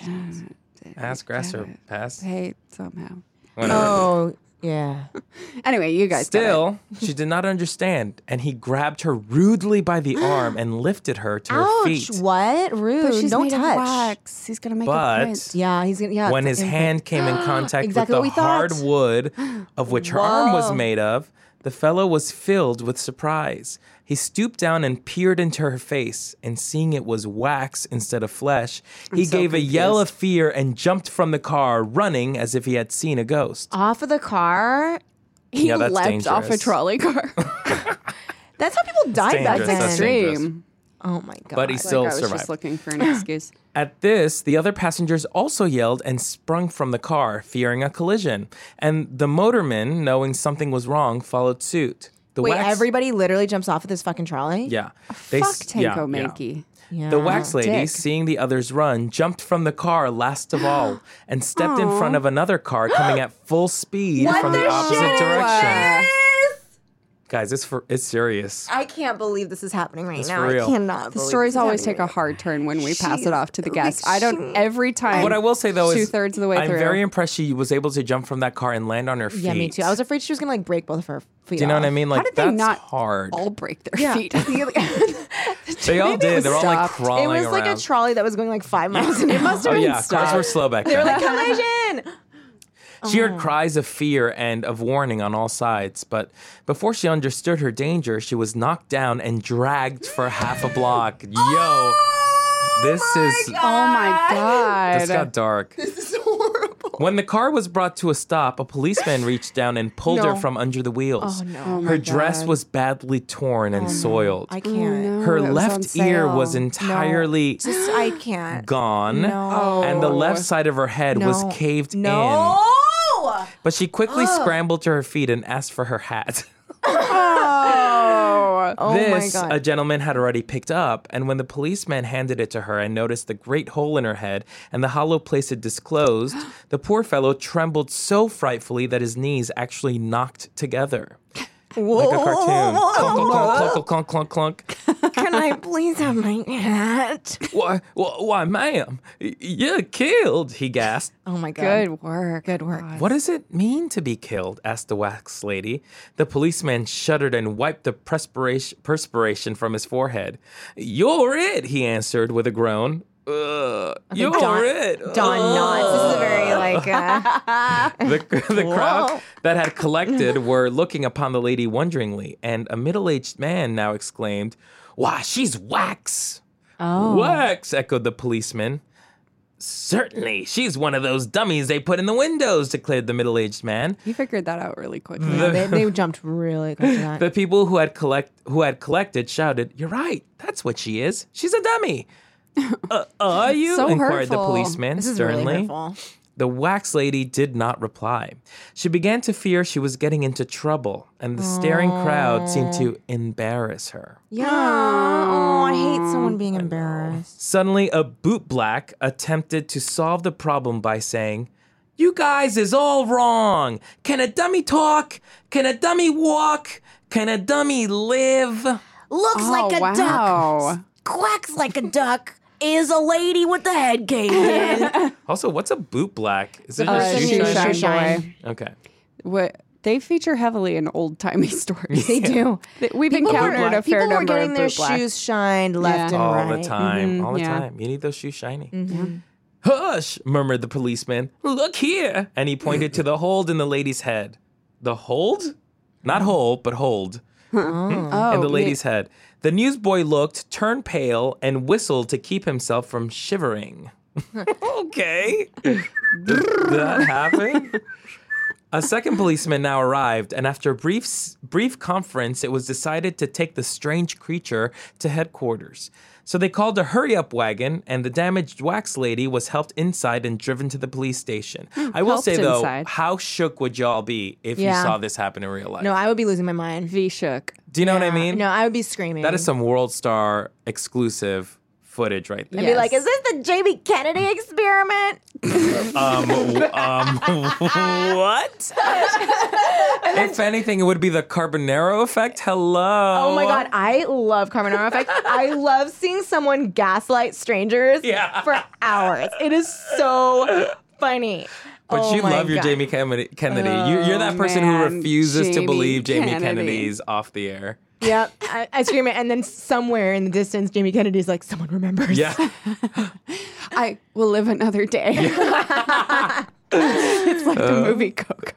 Ass grass or pass? pay somehow. Whatever. Oh, yeah. Anyway, you guys. get it. Still, she did not understand, and he grabbed her rudely by the arm and lifted her to her Ouch. feet. What? Rude. But she's Don't made touch. of wax. He's gonna make But- a print. Yeah, he's gonna. Yeah. When it's his like- hand came in contact Exactly with what the we hard thought. wood of which her arm was Whoa. made of, the fellow was filled with surprise. He stooped down and peered into her face, and seeing it was wax instead of flesh, he so gave a yell of confused. fear and jumped from the car, running as if he had seen a ghost. off of the car. He Yeah, that's leapt off a dangerous. trolley car. That's how people died back dangerous. then. That's dangerous. Extreme. Oh my god. But he Like still I was survived. just looking for an excuse. At this, the other passengers also yelled and sprung from the car, fearing a collision. And the motorman, knowing something was wrong, followed suit. The Wait, wax- everybody literally jumps off of this fucking trolley? Yeah. They Fuck s- yeah, Tanko yeah. Mankey. Yeah. The wax lady, Dick. seeing the others run, jumped from the car last of all and stepped in front of another car coming at full speed from the, the opposite shit? direction. Guys, it's for it's serious. I can't believe this is happening right It's now. for real. I cannot The believe stories this is always happening take a right hard turn when we pass Jeez, it off to the like, guest. I don't she- every time. What I will say though is two thirds of the way I'm through. very impressed she was able to jump from that car and land on her feet. now. Yeah, me too. I was afraid she was gonna like break both of her feet. Do you know off. what I mean? Like How did they that's not hard. all break their Yeah. feet? They all did. They're all like stopped. crawling It was around. like a trolley that was going like five miles an hour. It must oh have been yeah, stopped. cars were slow back They were then. like collision. She heard cries of fear and of warning on all sides, but before she understood her danger, she was knocked down and dragged for half a block. Yo, this is Oh my god! this got dark. This is horrible. When the car was brought to a stop, a policeman reached down and pulled her No. from under the wheels. Oh no. Oh my Her dress God. was badly torn and soiled. I can't. no. Her it was on left ear sale. was No. entirely Just I can't. gone, No. and the left side of her head was No. caved No. in. But she quickly scrambled to her feet and asked for her hat. Oh. Oh this, my god. a gentleman had already picked up, and when the policeman handed it to her and noticed the great hole in her head and the hollow place it disclosed, the poor fellow trembled so frightfully that his knees actually knocked together. Like a cartoon. Clunk, clunk, clunk, clunk, clunk, clunk. Can I please have my hat? Why, why, why, ma'am, y- you're killed, he gasped. Oh my God. Good work. Good work. What does it mean to be killed? Asked the wax lady. The policeman shuddered and wiped the perspiration, perspiration from his forehead. You're it, he answered with a groan. Uh, you're Don, it. Don Ugh. nods. This is a very like. Uh, The, the crowd that had collected were looking upon the lady wonderingly, and a middle-aged man now exclaimed, "Why, she's wax!" oh. Wax, echoed the policeman. Certainly, she's one of those dummies they put in the windows, declared the middle-aged man. You figured that out really quickly. Yeah, they, they jumped really quick to that. The people who had collect who had collected shouted, "You're right, that's what she is. She's a dummy." uh, are you? So inquired the hurtful. policeman This is sternly. really hurtful. The wax lady did not reply. She began to fear she was getting into trouble, and the staring crowd seemed to embarrass her. Yeah. Oh, I hate someone being embarrassed. Suddenly, a bootblack attempted to solve the problem by saying, "You guys is all wrong. Can a dummy talk? Can a dummy walk? Can a dummy live?" Looks Oh, like a wow. duck. Quacks like a duck. Is a lady with the head caved in. Also, what's a bootblack? Is it Uh, a shoe shoe shine. shine? Shoe shine. Okay. What they feature heavily in old timey stories. They do. Th- We've People encountered were, a fair people were number getting of their bootblacks. shoes shined left Yeah. and All right. the time. All the yeah. time. You need those shoes shiny. Hush, murmured the policeman. Look here. And he pointed to the hold in the lady's head. The hold? Not hole, but hold. Oh, in the ma- lady's head. The newsboy looked, turned pale, and whistled to keep himself from shivering. Okay. Did, did that happen? A second policeman now arrived, and after a brief, s- brief conference, it was decided to take the strange creature to headquarters. So they called a hurry-up wagon, and the damaged wax lady was helped inside and driven to the police station. I will helped say, though, inside. how shook would y'all be if Yeah. you saw this happen in real life? No, I would be losing my mind. V shook. Do you know what I Yeah. mean? No, I would be screaming. That is some World Star exclusive footage right there. I'd be like, Yes. is this the Jamie Kennedy experiment? Um, w- um, what? If anything, it would be the Carbonaro effect. Hello. Oh my God, I love Carbonaro Effect. I love seeing someone gaslight strangers Yeah. for hours. It is so funny. But Oh you my love your God. Jamie Kennedy. Kennedy. you, you're that person who man, refuses to Jamie believe Jamie Kennedy. Kennedy's off the air. Yep, I, I scream it, and then somewhere in the distance, Jamie Kennedy's like, someone remembers. Yeah. I will live another day. It's like the movie Coco.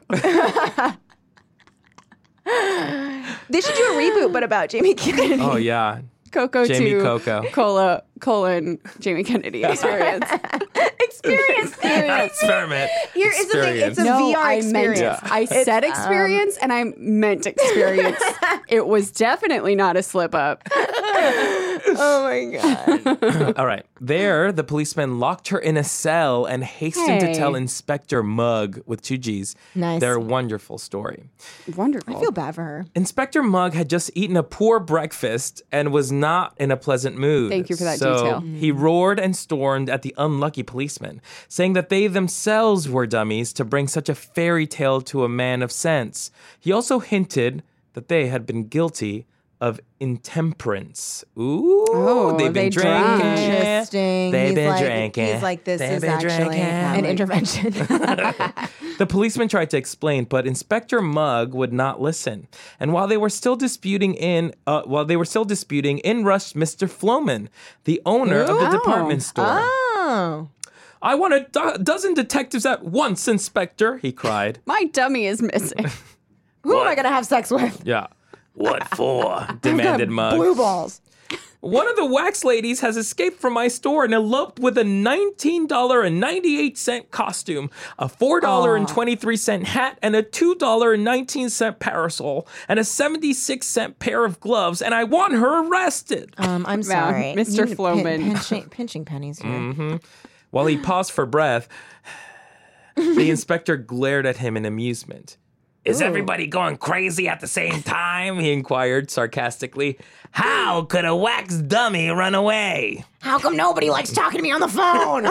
They should do a reboot, but about Jamie Kennedy. Oh, yeah. Coco Jamie two, Coco. Cola, colon, Jamie Kennedy experience. Experience. Experiment. Here is the thing. It's a no, V R I experience. meant I said experience and I meant experience. It was definitely not a slip up. Oh my God. All right. There, the policeman locked her in a cell and hastened to Hey. tell Inspector Mugg, with two G's, Nice. their wonderful story. Wonderful. I feel bad for her. Inspector Mugg had just eaten a poor breakfast and was not in a pleasant mood. Thank you for that so detail. He roared and stormed at the unlucky policemen, saying that they themselves were dummies to bring such a fairy tale to a man of sense. He also hinted that they had been guilty of intemperance. Ooh, Oh, they've they been drinking. drank. Interesting. They've he's been like, drinking. He's like, this They've is been actually drinking. an intervention. The policeman tried to explain, but Inspector Mugg would not listen. And while they were still disputing in, uh, while they were still disputing, in rushed Mister Floman, the owner of the Oh. department store. Oh. I want a do- dozen detectives at once, Inspector, he cried. My dummy is missing. Who am I going to have sex with? Yeah. What for? demanded Mugg. Blue balls. One of the wax ladies has escaped from my store and eloped with a nineteen dollars and ninety-eight cents costume, a four dollars and twenty-three cents hat, and a two dollars and nineteen cents parasol, and a seventy-six cent pair of gloves, and I want her arrested. Um, I'm sorry. Mister You need Floman. pin- pinching, pinching pennies here. While he paused for breath, the inspector glared at him in amusement. Is everybody going crazy at the same time? He inquired sarcastically. How could a wax dummy run away? How come nobody likes talking to me on the phone?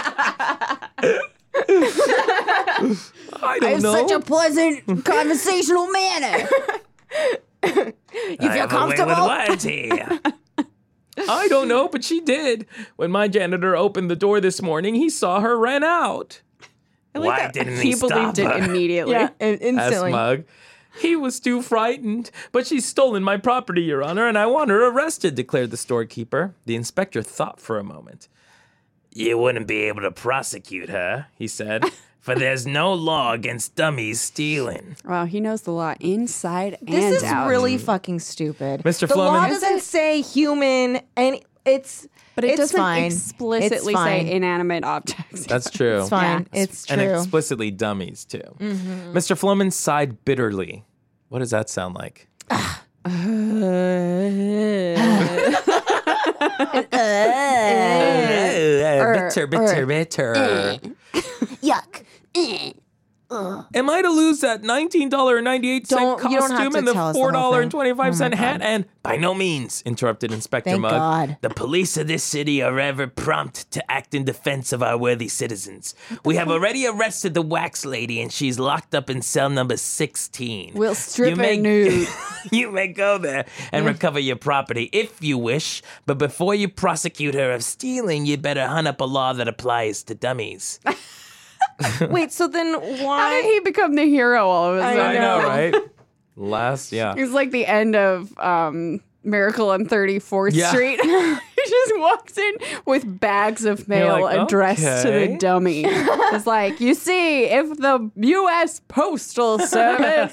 I don't know. pleasant conversational manner. You feel comfortable? With words here. I don't know, but she did. When my janitor opened the door this morning, he saw her ran out. Why didn't He he stop believed it her? immediately. Yeah, in- Asked instantly. Mug. He was too frightened, but she's stolen my property, Your Honor, and I want her arrested, declared the storekeeper. The inspector thought for a moment. You wouldn't be able to prosecute her, he said, for there's no law against dummies stealing. Wow, he knows the law inside This and is out. really fucking stupid. Mister The law Floman- doesn't say human, and it's But it it's doesn't fine. explicitly It's say fine. inanimate objects. That's true. It's fine. Yeah. It's And true. explicitly dummies, too. Mister Floman sighed bitterly. What does that sound like? bitter, bitter, bitter. Yuck. Am I to lose that nineteen dollars and ninety-eight cent Don't- you don't have costume to and the tell us the whole four dollars and thing. twenty-five cent Oh my hat? And by no means, interrupted Inspector Thank Mugg. God. The police of this city are ever prompt to act in defense of our worthy citizens. We have already arrested the wax lady, and she's locked up in cell number sixteen. We'll strip You her may- nude. You may go there and recover your property if you wish, but before you prosecute her of stealing, you better hunt up a law that applies to dummies. Wait, so then How why? did he become the hero all of a sudden? I know, right? Last, yeah. It's like the end of um, Miracle on thirty-fourth Yeah. Street. He just walks in with bags of mail like, addressed to okay. the dummy. It's like, you see, if the U S Postal Service.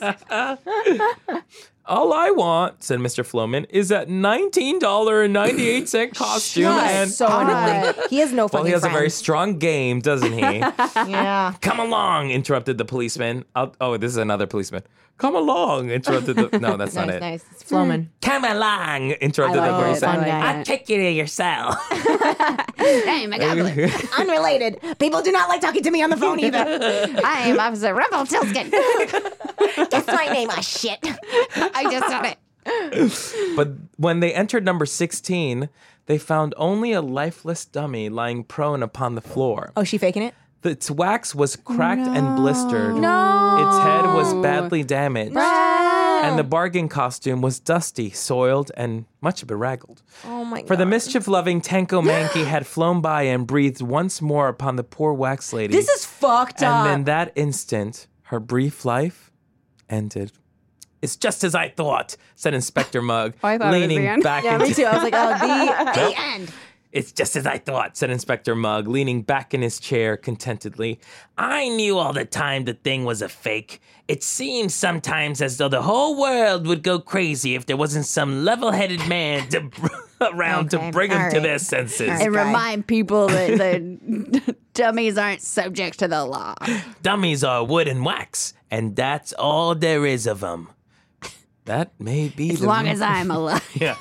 All I want, said Mister Floman, is that nineteen dollars and ninety-eight cent costume. and so annoying. He has no well, fucking he has a very friends. strong game, doesn't he? Yeah. Come along, interrupted the policeman. I'll, oh, this is another policeman. Come along, interrupted the. No, that's not Nice, it. nice. It's Floman. Come along, Interrupted I the like it. policeman. I like guy. I'll take you to your cell. Hey, McGoblin. Unrelated. People do not like talking to me on the phone either. I am Officer Rumpelstiltskin. Guess my name, ah shit. I just said it. But when they entered number sixteen, they found only a lifeless dummy lying prone upon the floor. Oh, she faking it? Its wax was cracked and blistered. No. Its head was badly damaged. And the bargain costume was dusty, soiled, and much bedraggled. Oh my god. For the mischief-loving Tanko Manky had flown by and breathed once more upon the poor wax lady. This is fucked up. And in that instant, her brief life ended. It's just as I thought, said Inspector Mugg, Oh, I thought it was leaning the end. back yeah, into me too. I was like, oh, the, the end. It's just as I thought, said Inspector Mugg, leaning back in his chair contentedly. I knew all the time the thing was a fake. It seems sometimes as though the whole world would go crazy if there wasn't some level-headed man to around Okay, to bring them all to right. their senses. All right. And remind people that the dummies aren't subject to the law. Dummies are wood and wax, and that's all there is of them. That may be As the long ru- as I'm alive. Yeah.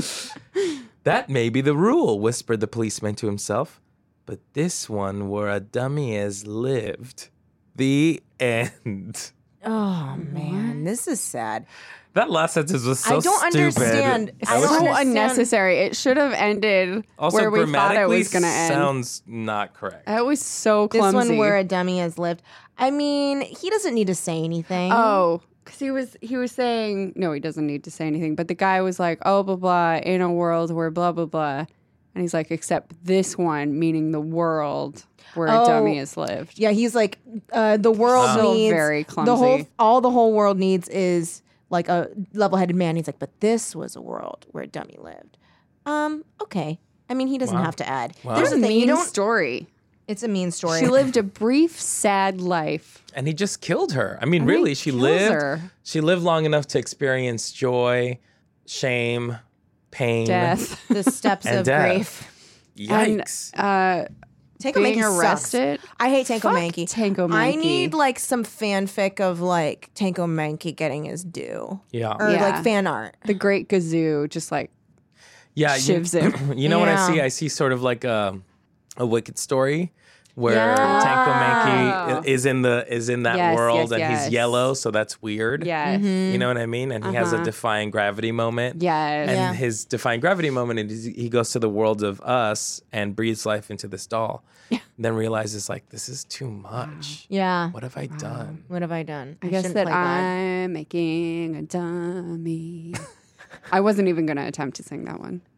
That may be the rule, whispered the policeman to himself. But this one where a dummy has lived. The end. Oh man, this is sad. That last sentence was so I don't stupid. understand. I I was- don't So understand. unnecessary. It should have ended also, where we thought it grammatically was going to end. sounds not correct. That was so This clumsy. one where a dummy has lived. I mean, he doesn't need to say anything. Oh, because he was he was saying no, he doesn't need to say anything. But the guy was like, oh blah blah, in a world where blah blah blah, and he's like, except this one, meaning the world where Oh. a dummy has lived. Yeah, he's like, uh, the world Still needs very the whole. clumsy. All the whole world needs is like a level-headed man. He's like, but this was a world where a dummy lived. Um. Okay. I mean, he doesn't Wow. have to add. Wow. There's There's a a thing. You mean don't. story. It's a mean story. She lived a brief, sad life. And he just killed her. I mean, And he really, she kills lived. her. She lived long enough to experience joy, shame, pain, Death. the steps and of death. grief. Yikes. And, uh, Tanko being Manky arrested. Sucks. I hate Tanko Fuck Manky. Tanko I Manky. need like some fanfic of like Tanko Manky getting his due, yeah. or Yeah. like fan art. The Great Gazoo just like yeah. shivs you, him. You know what I Yeah. see? I see sort of like a, a Wicked story where Yeah. Tanko Manky is in the is in that Yes, world yes, and yes. he's yellow, so that's weird. Yes. You know what I mean? And he has a Uh-huh. defying gravity moment. Yes. And Yeah. his defying gravity moment is he goes to the world of us and breathes life into this doll. Then realizes like this is too much. Yeah. What have I done? What have I done? I guess shouldn't that play God. I'm making a dummy. I wasn't even going to attempt to sing that one.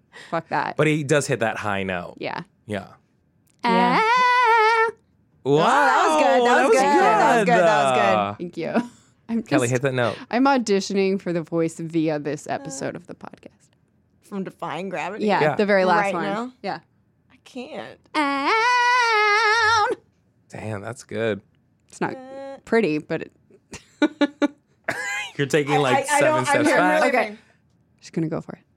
Fuck that. But he does hit that high note. yeah. Yeah. Ah. Wow, that was good. That was good. That was good. That was good. Uh, Thank you. I'm Kelly, just- hit that note. I'm auditioning for the voice via this episode of the podcast. From Defying Gravity. Yeah, Yeah. the very last Right one. now? Yeah. I can't. Down. Damn, that's good. It's not pretty, but it, You're taking like I- I seven don't- I'm steps here- back. really- okay. Just gonna go for it.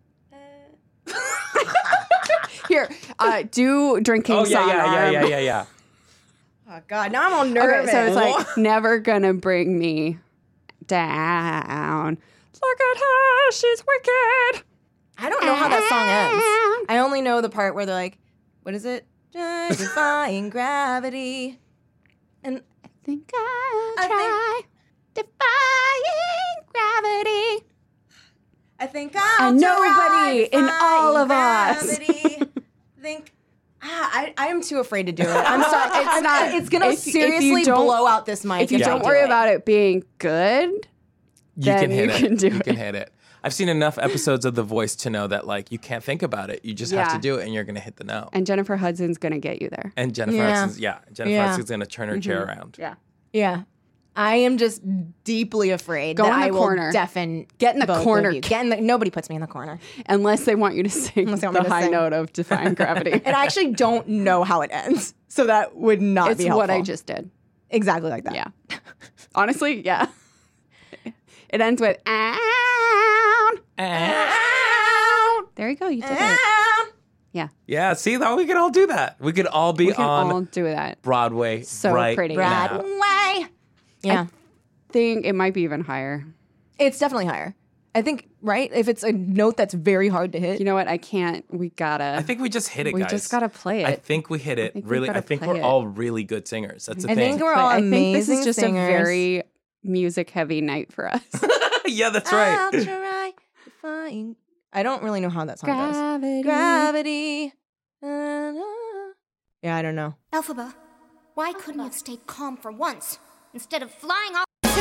Here, uh, do drinking Oh yeah, song yeah, yeah, arm. yeah, yeah, yeah. Oh, God. Now I'm all nervous. Okay, so it's like never gonna bring me down. Look at her, she's wicked. I don't know how that song ends. I only know the part where they're like, what is it? Defying gravity. And I think I'll I try defying gravity. I think I'll And try nobody in all of us. gravity. think ah, I, I am too afraid to do it. I'm sorry. It's I'm- not. It's gonna if- if you seriously don't- blow out this mic. If you I don't do worry it. about it being good, You then can hit you it. can do you it. can hit it. I've seen enough episodes of The Voice to know that like you can't think about it. You just have Yeah. to do it, and you're gonna hit the note. and Jennifer Hudson's gonna get you there. And Jennifer Yeah. Hudson's, yeah, Jennifer Yeah. Hudson's gonna turn her chair around. Yeah. Yeah. I am just deeply afraid Go that in the I will corner. deafen Get in the both of corner. you. Get in the, nobody puts me in the corner. Unless they want you to sing Unless they want the me to high sing. note of Defying Gravity. And I actually don't know how it ends. So that would not it's be helpful. what I just did. Exactly like that. Yeah. Honestly, yeah. It ends with ow. Ow. There you go. You did it. Yeah. Yeah, see, though, we could all do that. We could all be We can on all do that. Broadway So right pretty. now. Broadway. Yeah. Think it might be even higher. It's definitely higher. I think, right? If it's a note that's very hard to hit. You know what? I can't. We gotta. I think we just hit it, we guys. just gotta play it. I think we hit it. think we really, I gotta think play we're it. all really good singers. That's the I thing. think we're But all I think this amazing is just singers. a very music heavy night for us. yeah, that's I'll right. try to find. I don't really know how that song goes. Gravity. Gravity. Uh, Yeah, I don't know. Elphaba, why couldn't you have stayed calm for once instead of flying off? Oh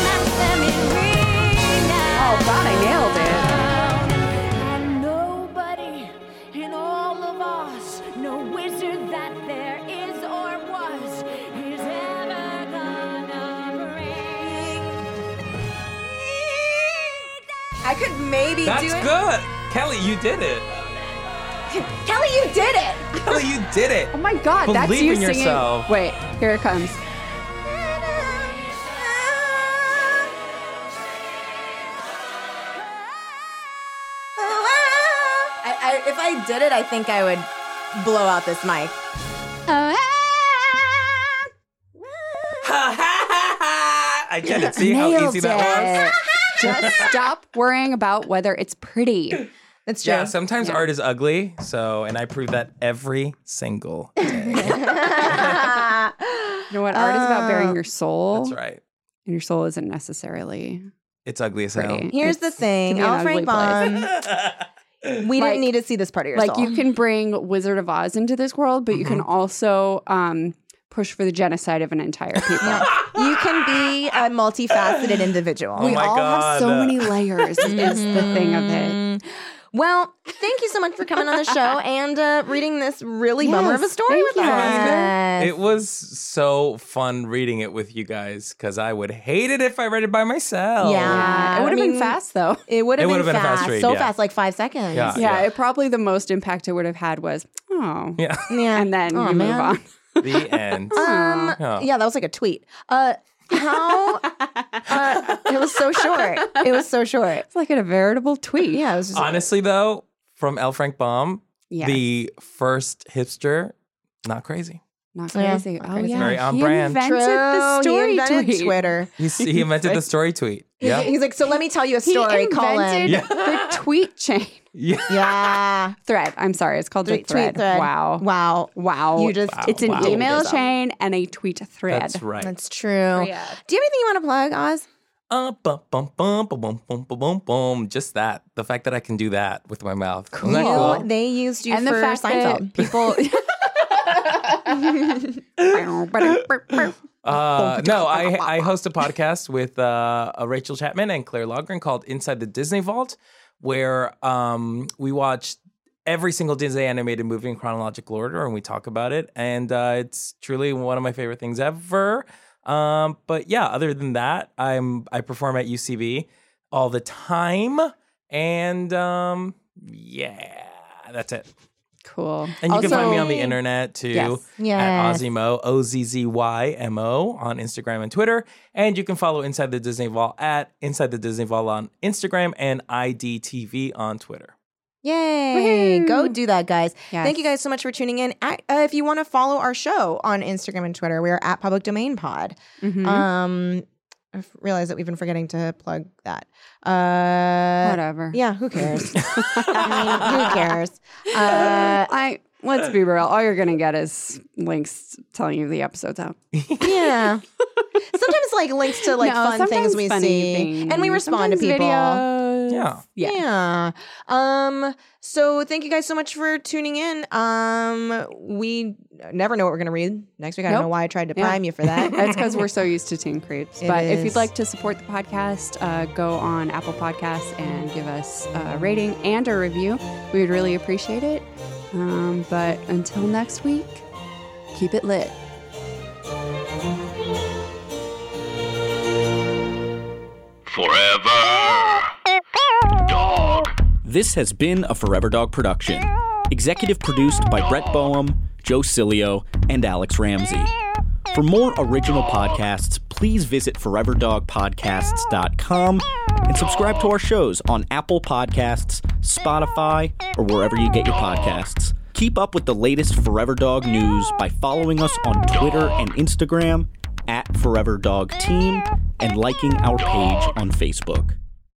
God, I nailed it. And nobody in all of us, no wizard that there is or was, is ever gonna bring. I could maybe That's do it. good. Kelly, you did it. Kelly, you did it. Kelly, you did it. Oh my God, that's Believe you in singing. yourself. Wait, here it comes. I, I, if I did it, I think I would blow out this mic. I get it. See how easy that was? Just stop worrying about whether it's pretty. That's true. Yeah, sometimes art is ugly. So, and I prove that every single day. You know what? Art is about bearing your soul. That's right. And your soul isn't necessarily It's ugly as hell. pretty. Here's the It's- thing, can be an Al Frank ugly Baum. place. We Like- didn't need to see this part of your Like soul. you can bring Wizard of Oz into this world, but you can Mm-hmm. also um, push for the genocide of an entire people. You can be a multifaceted individual. Oh We my all have so God. many layers. Is the thing of it. Well, thank you so much for coming on the show and uh, reading this really bummer of a Yes, story thank with you. us. It was so fun reading it with you guys because I would hate it if I read it by myself. Yeah. Yeah, it would have I been mean, fast though. It would It have been, would've been a fast, fast read, so yeah. fast, like five seconds. Yeah. Yeah, it probably the most impact it would have had was oh, Yeah. Yeah. and then Oh, you man. move on. The end. Um, Yeah. yeah, that was like a tweet. Uh, how? uh, it was so short. It was so short. It's like a veritable tweet. Yeah, it was just. Honestly, though, from L. Frank Baum, Yes. the first hipster, not crazy. Not Yeah, crazy. not oh crazy. yeah, Very on he brand. invented True. the story he invented tweet. Twitter. He's, he invented the story tweet. He- Yeah. He's like, so let me tell you a He story, Colin. invented the tweet chain Yeah. Yeah. thread. I'm sorry, it's called Tweet, a thread. tweet thread. Wow, Wow. wow. You just- it's an wow. email Yourself. chain and a tweet thread. That's right. That's true. Yeah. Do you have anything you want to plug, Oz? Uh, bum, bum, bum, bum, bum, bum, bum, bum, bum. Just that. The fact that I can do that with my mouth. Isn't that Cool. cool? They used you and for the fact Seinfeld. that people. Uh, no, I I host a podcast with uh, uh, Rachel Chapman and Claire Logren called Inside the Disney Vault, where um, we watch every single Disney animated movie in chronological order, and we talk about it. And uh, it's truly one of my favorite things ever. Um, but yeah, other than that, I'm I perform at U C B all the time. And um, yeah, that's it. Cool. And you also, can find me on the internet too Yes. Yes. at Ozzymo, O Z Z Y M O on Instagram and Twitter. And you can follow Inside the Disney Vault at Inside the Disney Vault on Instagram and I D T V on Twitter. Yay! Woohoo. Go do that, guys. Yes. Thank you guys so much for tuning in. At, uh, if you want to follow our show on Instagram and Twitter, we are at Public Domain Pod. Mhm. Um, I've realized that we've been forgetting to plug that. Uh, Whatever. Yeah, who cares? I mean, who cares? Uh, I let's be real. All you're gonna get is links telling you the episode's out. yeah. Sometimes like links to like No, fun things sometimes we funny see, things. and we respond to Sometimes people. videos. Yeah. Yeah. Yeah. Um, so thank you guys so much for tuning in. Um, we never know what we're gonna read next week. I don't Nope. know why I tried to Yeah. prime you for that. That's because we're so used to Teen Creeps. It But if is. you'd like to support the podcast, uh, go on Apple Podcasts and give us a rating and a review. We would really appreciate it. Um, but until next week, keep it lit. Forever Dog. This has been a Forever Dog production. Executive produced by Brett Boehm, Joe Cilio, and Alex Ramsey. For more original podcasts, please visit forever dog podcasts dot com and subscribe to our shows on Apple Podcasts, Spotify, or wherever you get your podcasts. Keep up with the latest Forever Dog news by following us on Twitter and Instagram at Forever Dog Team and liking our page on Facebook.